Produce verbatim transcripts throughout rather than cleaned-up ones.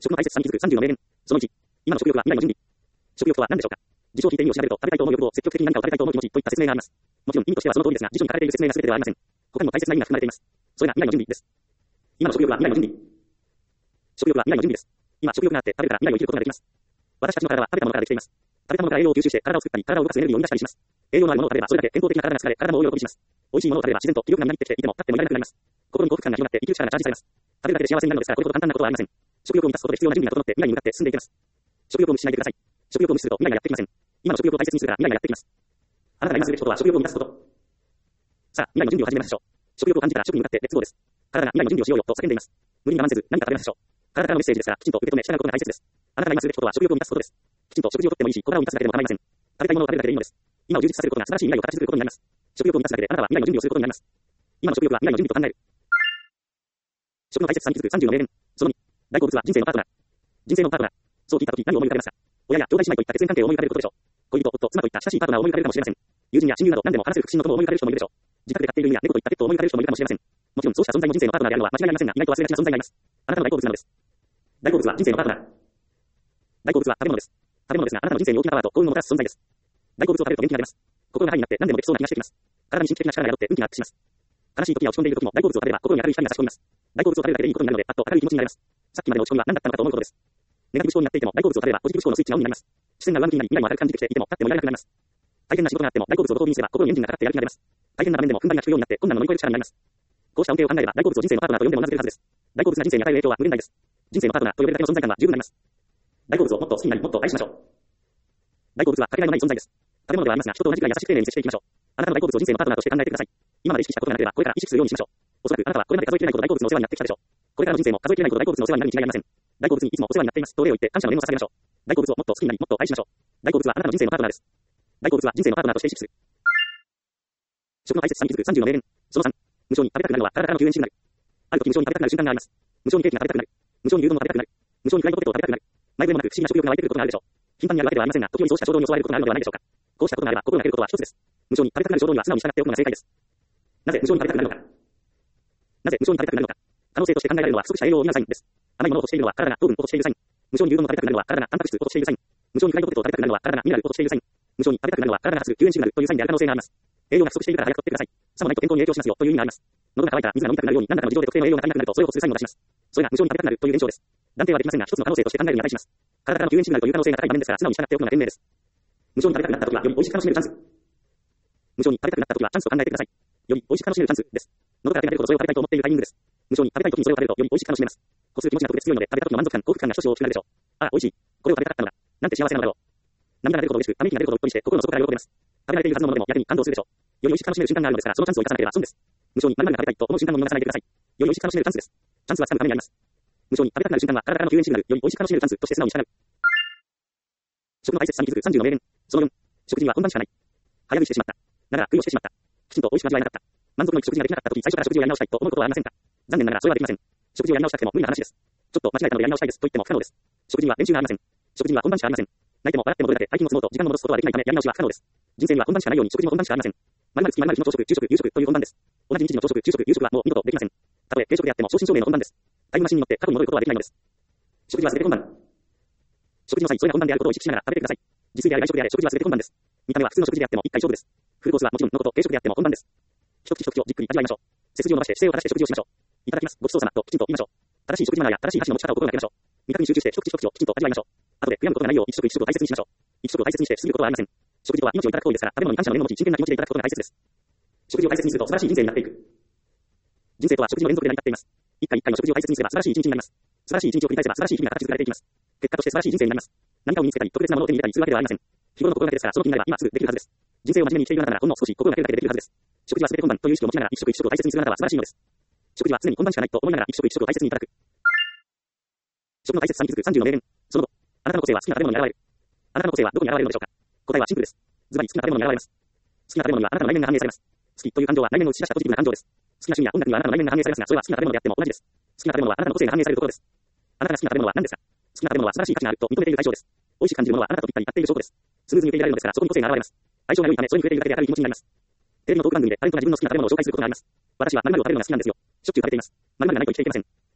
食の大切さに気づくさんじゅうの名言。そのいち。今の食欲は未来の準備。食欲とは何でしょうか。辞書を引いて意味を調べると、食べたいと思う欲望、積極的に何かを食べたいと思う気持ちといった説明があります。もちろん意味としてはその通りですが、辞書に書かれている説明が全てではありません。他にも大切な意味が含まれています。それが未来の準備です。今の食欲は未来の準備。食欲は未来の準備です。今、食欲があって食べるから未来を生きることができます。私たちの体は食べたものからできています。食べたものから栄養を吸収して体を作ったり、体を動かすエネルギーを生み出したりします。栄養のあるものを食べればそれだけ健康的な体が作られ、体も大喜びします。美味しいものを食べれば自然と気力がみなぎってきていても立ってもいられなくなります。心に幸福感が広がって生きる力がチャージされます。食べるだけで幸せになるのですから、これほど簡単なことはありません。食欲を満たすことで必要な準備が整って未来に向かって進んでいきます。食欲を無視しないでください。食欲を無視すると未来がやってきません。今の食欲を大切にするから未来がやってきます。あなたが今するべきことは食欲を満たすこと。さあ、未来の準備を始めましょう。食欲を感じたら食に向かってレッツゴーです。体が未来の準備をしようよと叫んでいます。無理に我慢せず何か食べましょう。体からのメッセージですから、きちんと受け止め、従うことが大切です。あなたが今するべきことは食欲を満たすことです。きちんと食事をとってもいいし、小腹を満たすだけでも構いません。食べたいものを食べるだけでいいのです。今を充実させることが素晴らしい未来を形作ることになります。食欲を満たすだけであなたは未来の準備をすることになります。今の食欲は未来の準備と考える。食の大切さに気づくさんじゅうの名言。そのに。大好物は人生のパートナー。人生のパートナー。そう聞いたとき何を思い浮かべますか。親や兄弟姉妹といった血縁関係を思い浮かべることでしょう。恋人、夫、妻といった親しいパートナーを思い浮かべるかもしれません。友人や親友など何でも話せる腹心の友を思い浮かべる人もいるでしょう。自宅で飼っている犬や猫といったペットを思い浮かべる人もいるかもしれません。もちろんそうした存在も人生のパートナーであるのは間違いありませんが、意外と忘れがちな存在がいます。あなたの大好物なのです。大好物は人生のパートナー。大好物は食べ物です。食べ物ですが、あなたの人生に大きなパワーと幸運をもたらす存在です。大好物を食べると元気が出ます。心がハイになって何でもできそうな気がしてきます。体に神秘的な力が宿って運気がアップします。悲しい時や落ち込んでいる時も大好物を食べれば心に明るい光が差し込みます。大好物を食べるだけでいいことになるので、あっと明るい気持ちになります。さっきまでの落ち込みは何だったのかと思うことです。ネガティブ思考になっていても大好物を食べればポジティブ思考のスイッチがオンになります。視線が上向きになり未来も明るく感じてきていても立ってもいられなくなります。大変な仕事があっても大好物をご褒美にすれば心にエンジンがかかってやる気が出ます。大変な場面でも踏ん張りが効くようになって困難の乗り越える力になります。こうした恩恵を考えれば大好物を人生のパートナーと呼んでも同じでるはずです。大好物が人生に与える影響は無限大です。人生のパートナーと呼べるだけの存在感は十分になります。大好物をもっと好きになりもっと愛しましょう。大好物はかけがえのない存在です。食べ物ではありますが、人と同じくらい優しく丁寧に接していきましょう。あなたの大好物を人生のパートナーとして考えてください。今まで意識したことがなければ、これから意識するようにしましょう。おそらくあなたはこれまで数えきれないほど大好物のお世話になってきたでしょう。これからの人生も数えきれないほど大好物のお世話になるに違いありません。大好物にいつもお世話になっていますと礼を言って感謝の念を捧げましょう。大好物をもっと好きになりもっと愛しましょう。大好物はあなたの人生のパートナーです。大好物は人生のパートナーとして意識する。食の大切さに気づくさんじゅうの名言。そのさん。無償に食べたくなるのは体からの救援心になる。ある時無償に食べたくなる瞬間があります。無償にケーキが食べたくなる。無償に牛丼も食べたくなる。無償にフライドポテトを食べたくなる。前触れもなく不思議な食欲が湧いてくることがあるでしょう。頻繁にあるわけではありませんが、時折そうした衝動に襲われることがあるのではないでしょうか。こうしたことがあれば心がけることは一つです。無償に食べたくなる衝動には素直に従っておくのが正解です。なぜ無償に食べたくなるのか。なぜ無償に食べたくなるのか。可能性として考えられるのは不足した栄養を補うサインです。甘いものを落としているのは体が糖分を落としているサイン。無償に牛丼を食べたくなるのは体がタンパク質を落としているサイン。無償にフライドポテトを食べたくなるのは体がミネラルを落としているサイン。無償に食べたくなるのは体が発する救援シグナルというサインである可能性があります。栄養が不足しているから早く取ってください。さもないと健康に影響しますよという意味があります。喉が渇いたら水が飲みたくなるように何らかの事情で特定の栄養が足りなくなるとそれを欲するサインを出します。それが無償に食べたくなるという現象です。断定はできませんが一つの可能性として考えるに値します。体からの救援シグナルという可能性が高い場面ですから素直に従っておくのが賢明です。無償に食べたくなった時はより美味しく楽しめるチャンス。無償に食べたくなった時はチャンスと考えてください。より美味しく楽しめるチャンスです。喉から手が出るほどそれを食べたいと思っているタイミングです。無償に食べたい時にそれを食べるとより美味しく楽しめます。こする気持ちが特別強いので食べた時の満足感、幸福感が少々大きくなるでしょう。ああ、美味しい。これを食べたかったのだ。なんて幸せなのだろう。涙が出るほど嬉しく、ため息が出るほどうっとりして心の底から喜びます。食べられているはずのものでも逆に感動するでしょう。より美味しく楽しめる瞬間があるのですから、そのチャンスを生かさなければ損です。無償に〇〇が食べたいと思う瞬間を見逃さないでください。より美味しく楽しめるチャンスです。チャンスは掴むためにあります。無償に食べたくなる瞬間は体からの救援シグナル、より美味しく楽しめるチャンスとして素直に従う。食の大切さに気づくさんじゅうの名言。そのよん。食事には本番しかない。早食いしてしまった。なら、食いをしてしまった。きちんと美味しく味わえなかった。満足のいく食事ができなかった時、最初から食事をやり直したいと思うことはありませんか。残念ながらそれはできません。食事をやり直したくても無理な話です。ちょっと間違えたのでやり直したいですと言っても不可能です。食事には練習がありません。食事には本番しかありません。泣いても笑ってもどれだけ大金を積もうと時間を戻すことはできないためやり直しは不可能です。人生には本番しかないように食事も本番しかありません。〇〇月〇〇日の朝食、昼食、夕食という本番です。同じ日の朝食、昼食、夕食はもう二度とできません。たとえ定食であっても正真正銘の本番です。タイムマシンに乗って過去に戻ることはできないのです。食事は全て本番。食事の際、それが本番であることを意識しながら食べてください。自炊であれ外食であれ食事は全て本番です。見た目は普通の食事であっても一回勝負です。フルコースはもちろんのこと定食であっても本番です。一口一口をじっくり味わいましょう。背筋を伸ばして姿勢を正して食事をしましょう。いただきます。ごちそうさまときちんと言いましょう。正しい食事マナーや正しい箸の持ち方を心がけましょう。味覚に集中して一口一口をきちんと味わいましょう。後で悔やむことがないよう一食一食を大切にしましょう。一食を大切にして過ぎることはありません。食事とは命をいただく行為ですから、食べ物に感謝の念を持ち真剣な気持ちでいただくことが大切です。食事を大切にすると素晴らしい人生になっていく。人生とは食事の連続で成り立っています。一回一回の食事を大切にすれば素晴らしい一日になります。素晴らしい一日を繰り返せば素晴らしい日々が形作られていきます。結果として素晴らしい人生になります。何かを身につけたり特別なものを手に入れたりするわけではありません。日頃の心がけですから、その気になれば今すぐできるはずです。人生を真面目に生きているあなたならほんの少し心がけるだけでできるはずです。食事は全て本番という意識を持ちながら一食一食を大切にするあなたは素晴らしいのです。食事は常に本番しかないと思いながら一食一食を大切にいただく。食の大切さに気づくさんじゅうの名言。その後、あなたの個性は好きな食べ物に現れる。あなたの個性はどこに現れるのでしょうか。答えはシンプルです。ズバリ好きな食べ物に現れます。好きな食べ物にはあなたの内面が反映されます。好きという感情は内面を映し出したポジティブな感情です。好きな趣味や音楽にはあなたの内面が反映されますが、それは好きな食べ物であっても同じです。好きな食べ物はあなたの個性が反映されるところです。あなたが好きな食べ物は何ですか。好きな食べ物は素晴らしい価値があると認めている対象です。美味しく感じるものはあなたとぴったり合っている証拠です。スムーズに受け入れられるのですから、そこに個性が現れます。相性が良いため、それに触れているだけで明るい気持ちになります。テレビのトーク番組でタレントが自分の好きな食べ物を紹介することがあります。私は〇〇を食べるのが好きなんですよ。しょっちゅう食べています。〇〇がないと生きていけません。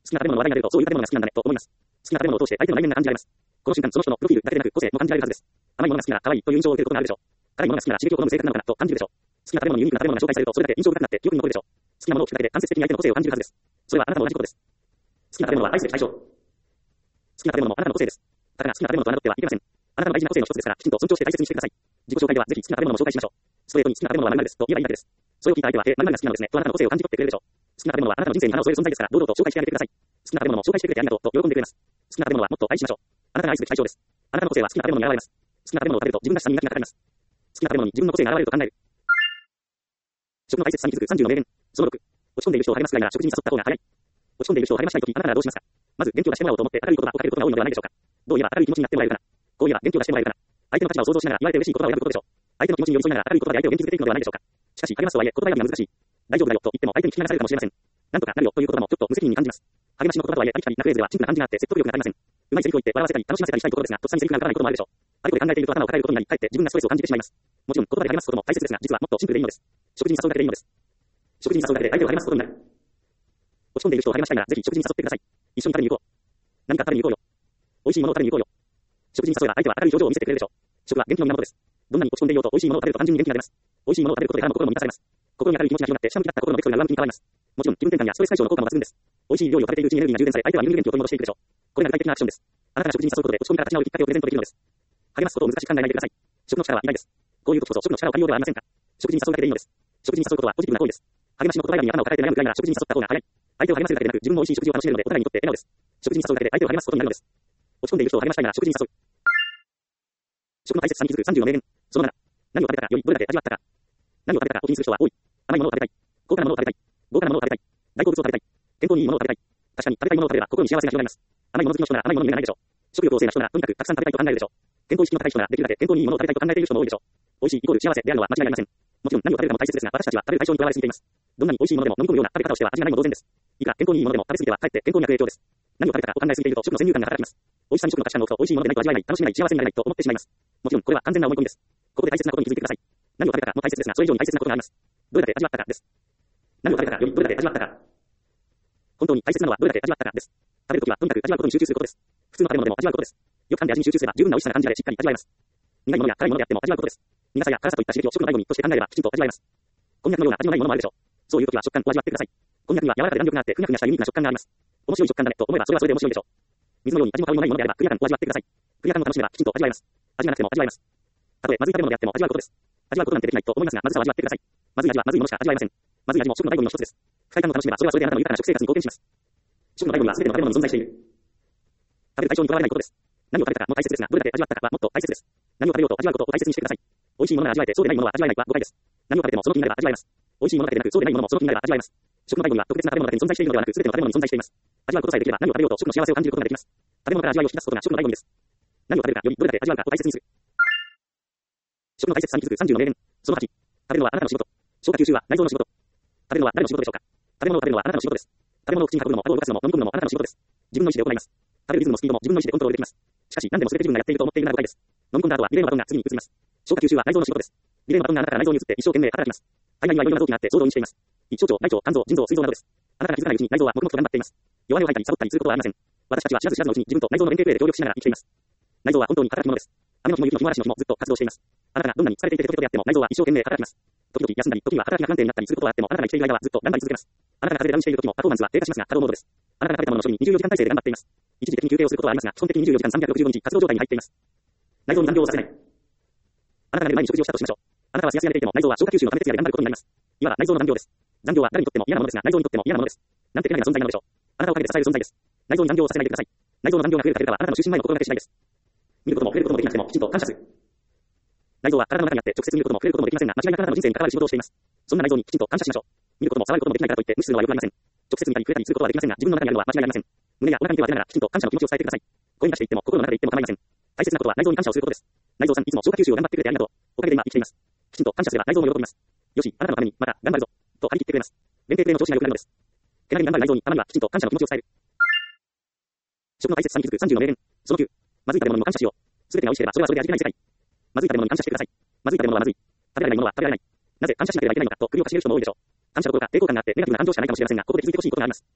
好きな食べ物の話題が出ると、そういう食べ物が好きなんだね、と思います。好きな食べ物を通して相手の内面が感じられます。この瞬間、その人のプロフィールだけでなく、個性も感じられるはずです。甘いものが好きなら可愛いという印象を受けることがあるでしょう。辛いものが好きなら刺激を好む性格なのかなと感じるでしょう。好きな食べ物にユニークな食べ物が紹介されると、それだけ印象深くなって記憶に残るでしょう。好きなものを聞くだけで間接的に相手の個性を感じるはずです。それはあなたも同じことです。好きな食べ物は愛すべき対象。好きな食べ物もあなたの個性です。だから好きな食べ物と侮ってはいけません。あなたの大事な個性の一つですから、きちんと尊重して大切にしてください。自己紹介ではぜひ好きな食べ物を紹介しましょう。ストレートに好きな食べ物は〇〇ですと言えばいいだけです。それを聞いた相手は、え、〇〇が好きなのですね、とあなたの個性を感じ取ってくれるでしょう。好きな食べ物はあなたの人生に花を添える存在ですから、堂々と紹介してあげてください。好きな食べ物も紹介してくれてありがとうと喜んでくれます。好きな食べ物はもっと愛しましょう。あなたが愛すべき対象です。あなたの個性は好きな食べ物に現れます。好きな食べ物を食べると自分らしさに磨きがかかります。好きな食べ物に自分の個性が現れると考える。食の大切さに気づくさんじゅうの名言。そのろく。落ち込んでいる人を励ますくらいなら食事に誘った方が早い。落ち込んでいる人を励ましたいとき、あなたならどうしますか。まず元気を出してもらおうと思って明るい言葉をかけることが多いのではないでしょうか。どう言えば明るい気持ちになってもらえるかな。こう言えば元気を出してもらえるかな。相手の立場を想像しながら言われて嬉しい言葉を選ぶことでしょう。相手の気持ちに寄り添いながら明るい言葉で相手を元気づけていくのではないでしょうか。しかし、励ますとはいえ、言葉選びが難しい。大丈夫だよと言っても相手に聞き流されるかもしれません。なんとかなるよという言葉もちょっと無責任に感じます。励ましの言葉とはいえ、ありきたりなフレーズでは陳腐な感じがあって説得力がありません。うまいセリフを言って笑わせたり楽しませたりしたいところですが、とっさにセリフが浮かばないこともあるでしょう。あれこれ考えていると頭を抱えることになり、かえって自分がストレスを感じてしまいます。もちろん言葉で励ますことも大切ですが、実はもっとシンプルでいいのです。食事に誘うだけでいいのです。食事に誘うだけで相手を励ますことになる。落ち込んでいる人を励ましたいなら、ぜひ食事に誘ってください。一緒に食べに行こう。何か食べに行こうよ。美味しいものを食べに行こうよ。食事に誘えば相手は明るい表情を見せてくれるでしょう。食は元気の源です。どんなに落ち込んでいようと美味しいものを食べると単純に元気が出ます。美味しいものを食べることで体も心も満たされます。心に明るい気持ちが広がって、下向きだった心のベクトルが上向きに変わります。もちろん、気分転換やストレス解消の効果も抜群です。美味しい料理を食べているうちにエネルギーが充電され、相手はみるみる元気を取り戻していくでしょう。これが具体的なアクションです。あなたが食事に誘うことで落ち込みから立ち直るきっかけをプレゼントできるのです。励ますことを難しく考えないでください。食の力は偉大です。こういう時こそ食の力を借りようではありませんか。食事に誘うだけでいいのです。食事に誘うことはポジティブな行為です。励ましの言葉選びに頭を抱えて悩むくらいなら食事に誘った方が早い。相手を励ませるだけでなく自分も美味しい食事を楽しめるのでお互いにとって笑顔です。食事に誘うだけで相手を励ますことになるのです。落ち込んでいる人を励ましたいなら食事に誘う。食の大切さに気づくさんじゅうの名言。そのなな。何を食べたかよりどれだけ味わったか。何を食べたかを気にする人は多い。甘いものを食べたい。高価なものを食べたい。豪華なものを食べたい。大好物を食べたい。健康にいいものを食べたい。確かに食べたいものを食べれば心に幸せが広がります。甘いもの好きの人なら甘いものに目がないでしょう。食欲旺盛な人ならとにかくたくさん食べたいと考えるでしょう。健康意識の高い人ならできるだけ健康にいいものを食べたいと考えている人も多いでしょう。美味しいイコール幸せであるのは間違いありません。もちろん何を食べるかも大切ですが、私たちは食べる対象にとらわれすぎています。どんなに美味しいものでも飲み込むような食べ方をしては味がないも同然です。いくら健康にいいものでも食べ過ぎてはかえって健康に悪影響です。何を食べたかを考えすぎていると食の先入観が働きます。美味しさに食の価値観を置くと美味しいものでないと味わえない、楽しめない、幸せになれないと思ってしまいます。もちろんこれは完全な思い込みです。ここで大切なことに気づいてください。何を食べたかも大切ですが、それ以上に大切なことがあります。どれだけ味わったかです。何を食べたかよりどれだけ味わったか。本当に大切なのはどれだけ味わったかです。食べるときはとにかく味わうことに集中することです。普通の食べ物でも味わうことです。よく噛んで味に集中すれば十分な美味しさが感じられしっかり味わえます。苦いものや辛いものであっても味わうことです。苦さや辛さといった刺激を食の醍醐味として考えればきちんと味わえます。こんにゃくのような味のないものもあるでしょう。そういうときは食感を味わってください。こんにゃくには柔らかで弾力があってふにゃふにゃしたユニークな食感があります。面白い食感だねと思えばそれはそれで面白いでしょう。水のように味も香りもないものであればクリア感を味わってください。クリア感を楽しめばきちんと味わえます。味がなくても味わえます。たとえまずい食べ物であっても味わうことです。味わうことなんてできないと思いますが、まずさを味わってください。まずい味はまずいものしか味わえません。まずい味も食の醍醐味の一つです。不快感を楽しめばそれはそれであなたの豊かな食生活に貢献します。食の醍醐味は全ての食べ物に存在している。食べる対象にとらわれないことです。何を食べたかも大切ですが、どれだけ味わったかはもっと大切です。何を食べようと味わうことを大切にしてください。美味しいものが味わえてそうでないものは味わえないは誤解です。何を食べてもその気になれば味わえます。美味しいものだけでなくそうでないものもその気になれば味わえます。食の醍醐味は特別な食べ物だけに存在しているのではなく、全ての食べ物に存在しています。味わうことさえできれば何を食べようと食の幸せを感じることができます。食べ物から味わいを引き出すことが食の醍醐味です。何を食べるかよりどれだけ味わうかを大切にする。食の大切さに気づくさんじゅうの名言。そのはち。食べるのはあなたの仕事。消化吸収は内臓の仕事。食べるのは誰の仕事でしょうか。食べ物を食べるのはあなたの仕事です。食べ物を口に運ぶのも、顎を動かすのも、飲み込むのもあなたの仕事です。自分の意思で行います。食べるリズムのスピードも自分の意思でコントロールできます。しかし、何でも全て自分がやっていると思っているのは誤解です。飲み込んだ後はリレーのバトンが次に移ります。消化吸収は内臓の仕事です。リレーのバトンがあなたから内臓に移って一生懸命働きます。体内にはいろいろな臓器があって総動員しています。胃腸、内腸、肝臓、腎臓、膵臓などです。あなたが気づかないうちに内臓は黙々と頑張っています。弱音を吐いたりサボったりすることはありません。私たちは知らず知らずのうちに自分と内臓の連携プレーで協力しながら生きています。内臓は本当に働き者です。雨の日も雪の日も嵐の日もずっと活動しています。あなたがどんなに疲れていてテトテトであっても内臓は一生懸命働きます。時々休んだり、時には働きが不安定になったりすることはあっても、あなたが生きている間はずっと頑張り続けます。あなたが風邪でダウンしている時もパフォーマンスは低下しますが、稼働モードです。あなたが食べたものの処理ににじゅうよじかん体制で頑張っています。一時的に休憩をすることはありますが、基本的ににじゅうよじかんさんびゃくろくじゅうごにち活動状態に入っています。内臓に残業をさせない。あなたが寝る前に食事をしたとしましょう。あなたは幸せが出ていても内臓は消化吸収のため徹夜で頑張ることになります。いわば内臓の残業です。残業は誰にとっても嫌なものですが、内臓にとっても嫌なものです。なんて不慣れな存在なのでしょう。あなたを陰で支える存在です。内臓に残業をさせないでください。内臓の残業が増えるか減るかはあなたの就寝前の心がけ次第です。見ることも触れることもできなくてもきちんと感謝する。内臓は体の中にあって直接見ることも触れることもできませんが、間違いなくあなたの人生に関わる仕事をしています。そんな内臓にきちんと感謝しましょう。見ることも触ることもできないからといって無視するのは良くありません。直接見たり触れたりすることはできませんが、自分の中にあるのは間違いありません。胸やお腹に手を当てながらきちんと感謝の気持ちを伝えてください。声に出して言っても心の中で言っても構いません。大切なことは内臓に感謝をすることです。内臓さんいつも消化吸収を頑張ってくれてありがとう。おかげで今生きています。きちんと感謝すれば内臓も喜びます。よし、あなたのためにまた頑張るぞと張り切ってくれます。連携プレーの調子が良くなるのです。手軽に頑張る内臓にたまにはきちんと感謝の気持ちを伝える。食の大切さに気づくさんじゅうの名言。そのきゅう。まずい食べ物にも感謝しよう。すべてが美味しければそれはそれで味気ない世界。まずい食べ物に感謝してください。まずい食べ物はまずい。食べられないものは食べられない。なぜ感謝しなければいけないのかと首をかしげる人も多いでしょう。感謝どころか抵抗感があってネガティブな感情しかないかもしれませんが、ここで気づいてほしいことがあります。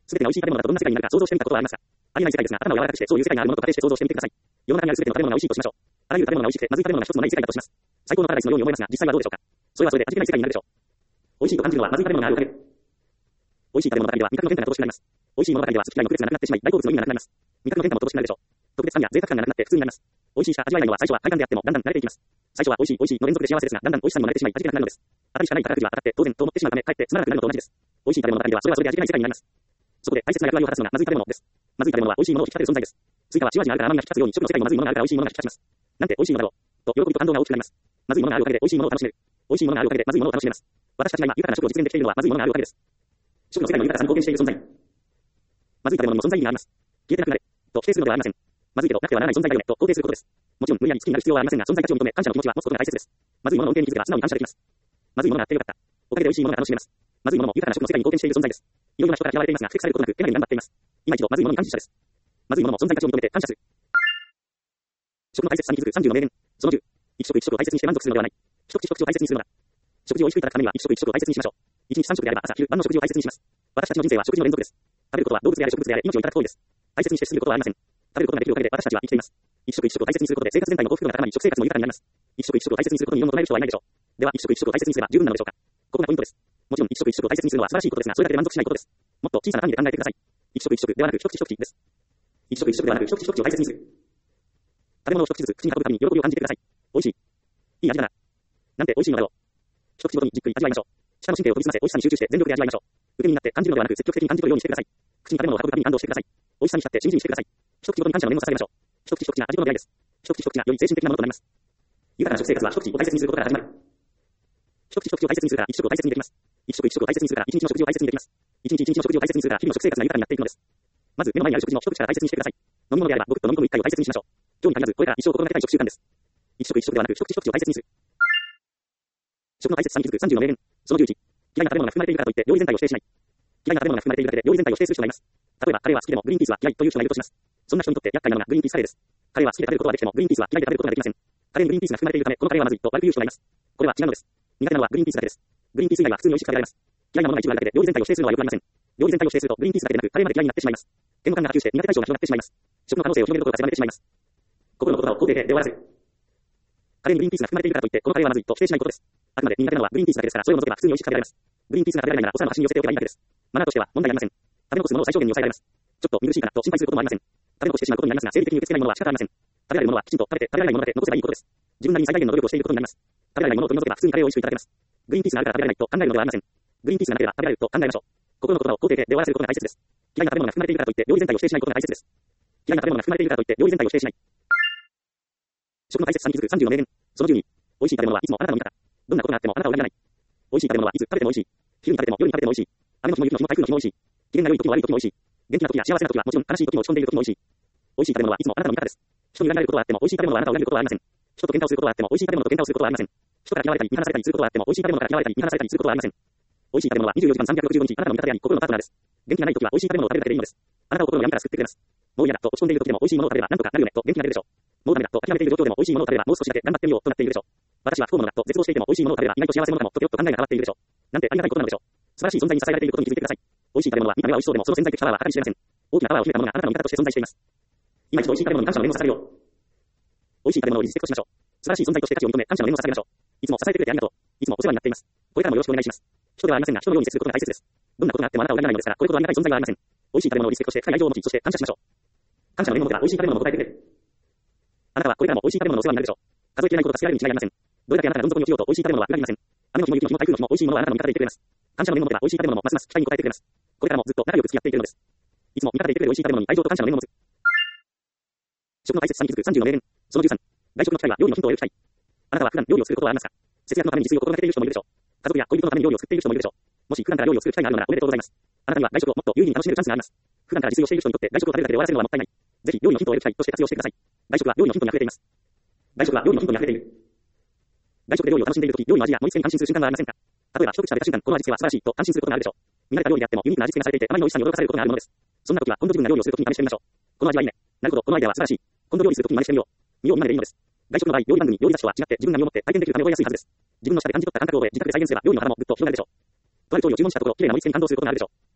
すべてが美味しい食べ物だとどんな世界になるか想像してみたことはありますか？ありえない世界ですが、頭を柔らかくしてそういう世界があるものと仮定して想像してみてください。世の中にあるすべての食べ物が美味しいとしましょう。あらゆる食べ物が美味しくて、まずい食べ物が一つもない世界だとします。最高のパラダイスのように思いますが、実際はどうでしょうか？それはそれで味気ない世界になるでしょう。美味しいと感じるのはまずい食べ物があるおかげ。美味しい食べ物ばかりでは味覚の変化が乏しくなります。美味しいものばかりでは好き嫌いの区別がなくなってしまい、大好物の意味がなくなります。味覚の変化も乏しくなるでしょう。特別感や贅沢感がなくなって普通になります。美味しいしか味わえないのは最初は快感であってもだんだん慣れていきます。最初は美味しい美味しいの連続で幸せですが、だんだん美味しさにも慣れてしまい味気なくなるのです。当たりしかない宝くじは当たって当然と思ってしまうため、かえってつまらなくなるのと同じです。美味しい食べ物ばかりではそれはそれで味気ない世界になります。そこで大切な役割を果たすのがまずい食べ物です。まずい食べ物は美味しいものを引き立てる存在です。追加はじわじわあるから甘みが引き立つように、食の世界にまずいものがあるから美味しいものが引き立ちます。なんて美味しいものだろう。と喜びと感動が大きくなります。まずいものがあるおかげで美味しいものを楽しめる。美味しいものがあるおかげでまずいものを楽しめます。私たちが今豊かな食を実現できているのはまずいものがあるおかげです。食の世界の豊かさに貢献している存在。まずい食べ物の存在意義があります。消えてなくなれ。と否定するのではありません。まずいけどなくてはならない存在だよね。と肯定することです。もちろん無理やり好きになる必要はありませんが、存在価値を認め、感謝の気持ちは持つことが大切です。まずいものの恩恵に気づけば素直に感謝できます。まずいものがあってよかった。おかげで美味しいものが楽しめます。まずいものも豊かな食の世界に貢献している存在です。いろいろな人から嫌われていますが、不適されることなく、エナに頑張っています。今一度まずいものに感謝です。まずいものも存在価値を認めて感謝する。食の大切さに気づくさんじゅうの名言。そのじゅう。一食一食を大切にして満足するのではない。一口一口を大切にするのだ。食事を美味しくいただくためには一食一食を大切にしましょう。一日三食であれば朝昼晩の食事を大切にします。私たちの人生は食事の連続です。食べることは動物であれ植物であれ命をいただく行為です。大切にして過ぎることはありません。食べることができるおかげで私たちは生きています。一食一食を大切にすることで生活全体の幸福度が高まり、食生活も豊かになります。一食一食を大切にすることに異論を唱える人はいないでしょう。では一食一食を大切にすれば十分なのでしょうか。ここがポイントです。もちろん一食一食を大切にするのは素晴らしいことですが、それだけで満足しないことです。もっと小さな単位で考えてください。一食一食ではなく一口一口です。一食一食ではなく一口一口を大切にする。食べ物を一口ずつ口に運ぶたびに喜びを感じてください。美味しい。いい味だな。なんて美味しいのだろう。一口ごとにじっくり味わいましょう。舌の神経を研ぎ澄ませ、美味しさに集中して全力で味わいましょう。受け身になって感じるのではなく積極的に感じ取るようにしてください。口に食べ物を運ぶたびに感動してください。美味しさに浸ってしみじみしてください。一口ごとに感謝の念を捧げましょう。一口一口が味との出会いです。一口一口がより精神的なものとなります。豊かな食生活は一口を大切にすることから始まる。一口一口を大切にするから一食を大切にできます。一食一食を大切にするから一日の食事を大切にできます。一日一日の食事を大切にするから日々の食生活が豊かになっていくのです。まず目の前にある食事の一口から大切にしてください。飲み物であればごくっと飲み込む一回を大切にしましょう。今日に限らずこれから一生心がけたい食習慣です。一食一食ではなく一口一口を大切にする。食の大切さに気づくさんじゅうの名言。そのじゅういち。嫌いな食べ物が含まれているからといって料理全体を否定しない。嫌いな食べ物が含まれているだけで料理全体を否定する人がいます。例えばカレーは好きでもグリーンピースは嫌いという人がいるとします。そんな人にとって厄介なのがグリーンピースカレーです。カレーは好きで食べることはできてもグリーンピースは嫌いで食べることができません。カレーにグリーンピースが含まれているためこのカレーはまずいと悪く言う人がいます。これは違うのです。苦手なのはグリーンピースだけです。グリーンピース以外は普通に美味しく食べられます。嫌いなものが一部あるだけで料理全体を否定するのは良くありません。料理全体を否定するとグリーンピースだけでなくカレーまで嫌いになってしまいます。嫌悪感が波及して苦手対象が広がってしまいます。食の可能性を広げることが狭めてしまいます。心の言葉を肯定で終わらせる。カレーにグリーンピースが含まれているからといってこのカレーはまずいと否定しないことです。あくまで苦手なのはグリーンピースだけですから、それを除けば普通に美味しく食べられます。グリーンピースが食べられないならお皿の端に寄せておけばいいだけです。マナーとしては問題ありません。食べ残すものを最小限に抑えられます。ちょっと見苦しいからと心配することもありません。食べ残してしまうことになりますが、生理的に受け付けないものは仕方ありません。食べられるものはきちんと食べて、食べられないものだけ残せばいいことです。自分なりに最大限の努力をしていることになります。食べられないものを取り除けば普通にカレーを美味しくいただけます。グリーンピースがあるから食べられないと考えるのではありません。グリーンピースがなければ食べられると考えましょう。心の言葉を肯定で終わらせることが大切です。嫌いな食べ物が含まれているからといって料理全体を否定しないことが大切です。嫌いな食べ物が含まれているからといって料理全体を否定しない。食の大切さに気づくさんじゅうの名言。そのじゅうに。美味しい食べ物はいつもあなたの味方。どんなことがあってもあなたを裏切らない。美味しい食べ物はいつ食べても美味しい。昼に食べても夜に食べても美味しい。雨の日も雪の日も台風の日も美味しい。機嫌が良い時も悪い時も美味しい。元気な時や幸せな時はもちろん悲しい時も落ち込んでいる時も美味しい。美味しい食べ物はいつもあなたの味方です。人に裏切られることはあっても美味しい食べ物はあなたを裏切ることはありません。人と喧嘩をすることはあっても美味しい食べ物と喧嘩をすることはありません。人から嫌われたり見放されたりすることはあっても美味しい食べ物から嫌われたり見放されたりすることはありません。美味しい食べ物はにじゅうよじかんさんびゃくろくじゅうごにちあなたの味方であり心のパートナーです。元気がない時は美味しい食べ物を食べるだけでいいのです。あなたを心の闇から救ってくれます。もう嫌だと落ち込んでいる時でも美味しいものを食べれば何とかなるよねと元気が出るでしょう。もうダメだと諦めている状況でも美味しいものを食べればもう少しだけ頑張ってみようとなっているでしょう。私は不幸者だと絶望していても美味しいものを食べれば意外と幸せ者かもとぴょっと考えが変わっているでしょう。なんてありがたいことなのでしょう。素晴らしい存在に支えられていることに気づいてください。美味しい食べ物は見た目は美味しそうでもその潜在的パワーは計り知れません。大きなパワーを秘めたものがあなたの味方として存在しています。今一度美味しい食べ物に感謝の念を捧げよう。美味しい食べ物をリスペクトしましょう。素晴らしい存在として価値を認め感謝の念を捧げましょう。いつも支えてくれてありがとう。いつもお世話になっています。これからもよろしくお願いします。人ではありませんが人のように接することが大切です。どんなことがあってもあなたを裏切らないのですから、これほどありがたい存在はありません。美味しい食べ物をリスペクトして深い愛情を持ち、そして感謝しましょう。感謝の念を持てば美味しい食べ物を答えてくれる。あなたはこれからも美味しい食べ物のお世話になるでしょう。数えきれないことが告げられるに違いありません。どれだけあなたがどん底に落ちようと美味しい食べ物は裏切りません。雨の日も雪の日も台風の日も美味しいものはあなたの味方でいてくれます。感謝の念を持てば美味しい食べ物もますます期待に応えてくれます。これからもずっと仲良く付き合っていけるのです。いつも味方でいてくれる美味しい食べ物に愛情と感謝の念を持つ。食の大切さに気づくさんじゅうの名言。そのじゅうさん。外食の機会は料理のヒントを得る機会。あなたは普段料理を作ることはありますか？節約のために自炊を心がけている人もいるでしょう。家族や恋人のために料理を作っている人もいるでしょう。もし普段から料理を作る機会があるならおめでとうございます。あなたには外食をもっと有意義に楽しめるチャンスがあります。普段から自炊をしている人にとって外食を食べるだけで終わらせるのはもったいない。ぜひ料理のヒントを得る機会として活用してください。外食は料理のヒントに溢れています。外食は料理のヒントに溢れている。外食で料理を楽しんでいるとき、料理の味や盛り付けに感心する瞬間はありませんか？例えば一口食べた瞬間、この味付けは素晴らしいと感心することがあるでしょう。見慣れた料理であってもユニークな味付けがされていて、あまりの美味しさに驚かされることがあるものです。そんな時は今度自分が料理をするときに真似してみましょう。この味はいいね。なるほど、このアイデアは素晴らしい。今度料理するときに真似してみよう。見よう見まねでいいのです。外食の場合、料理番組、料理雑誌とは違って自分が身をもって体験できるため覚えやすいはずです。自分の舌で感じ取った感覚を覚え、自宅で再現すれば料理の幅もぐっと広がるでしょう。とある調理を注文したところ、綺麗な盛り付けに感動することがあるでしょう。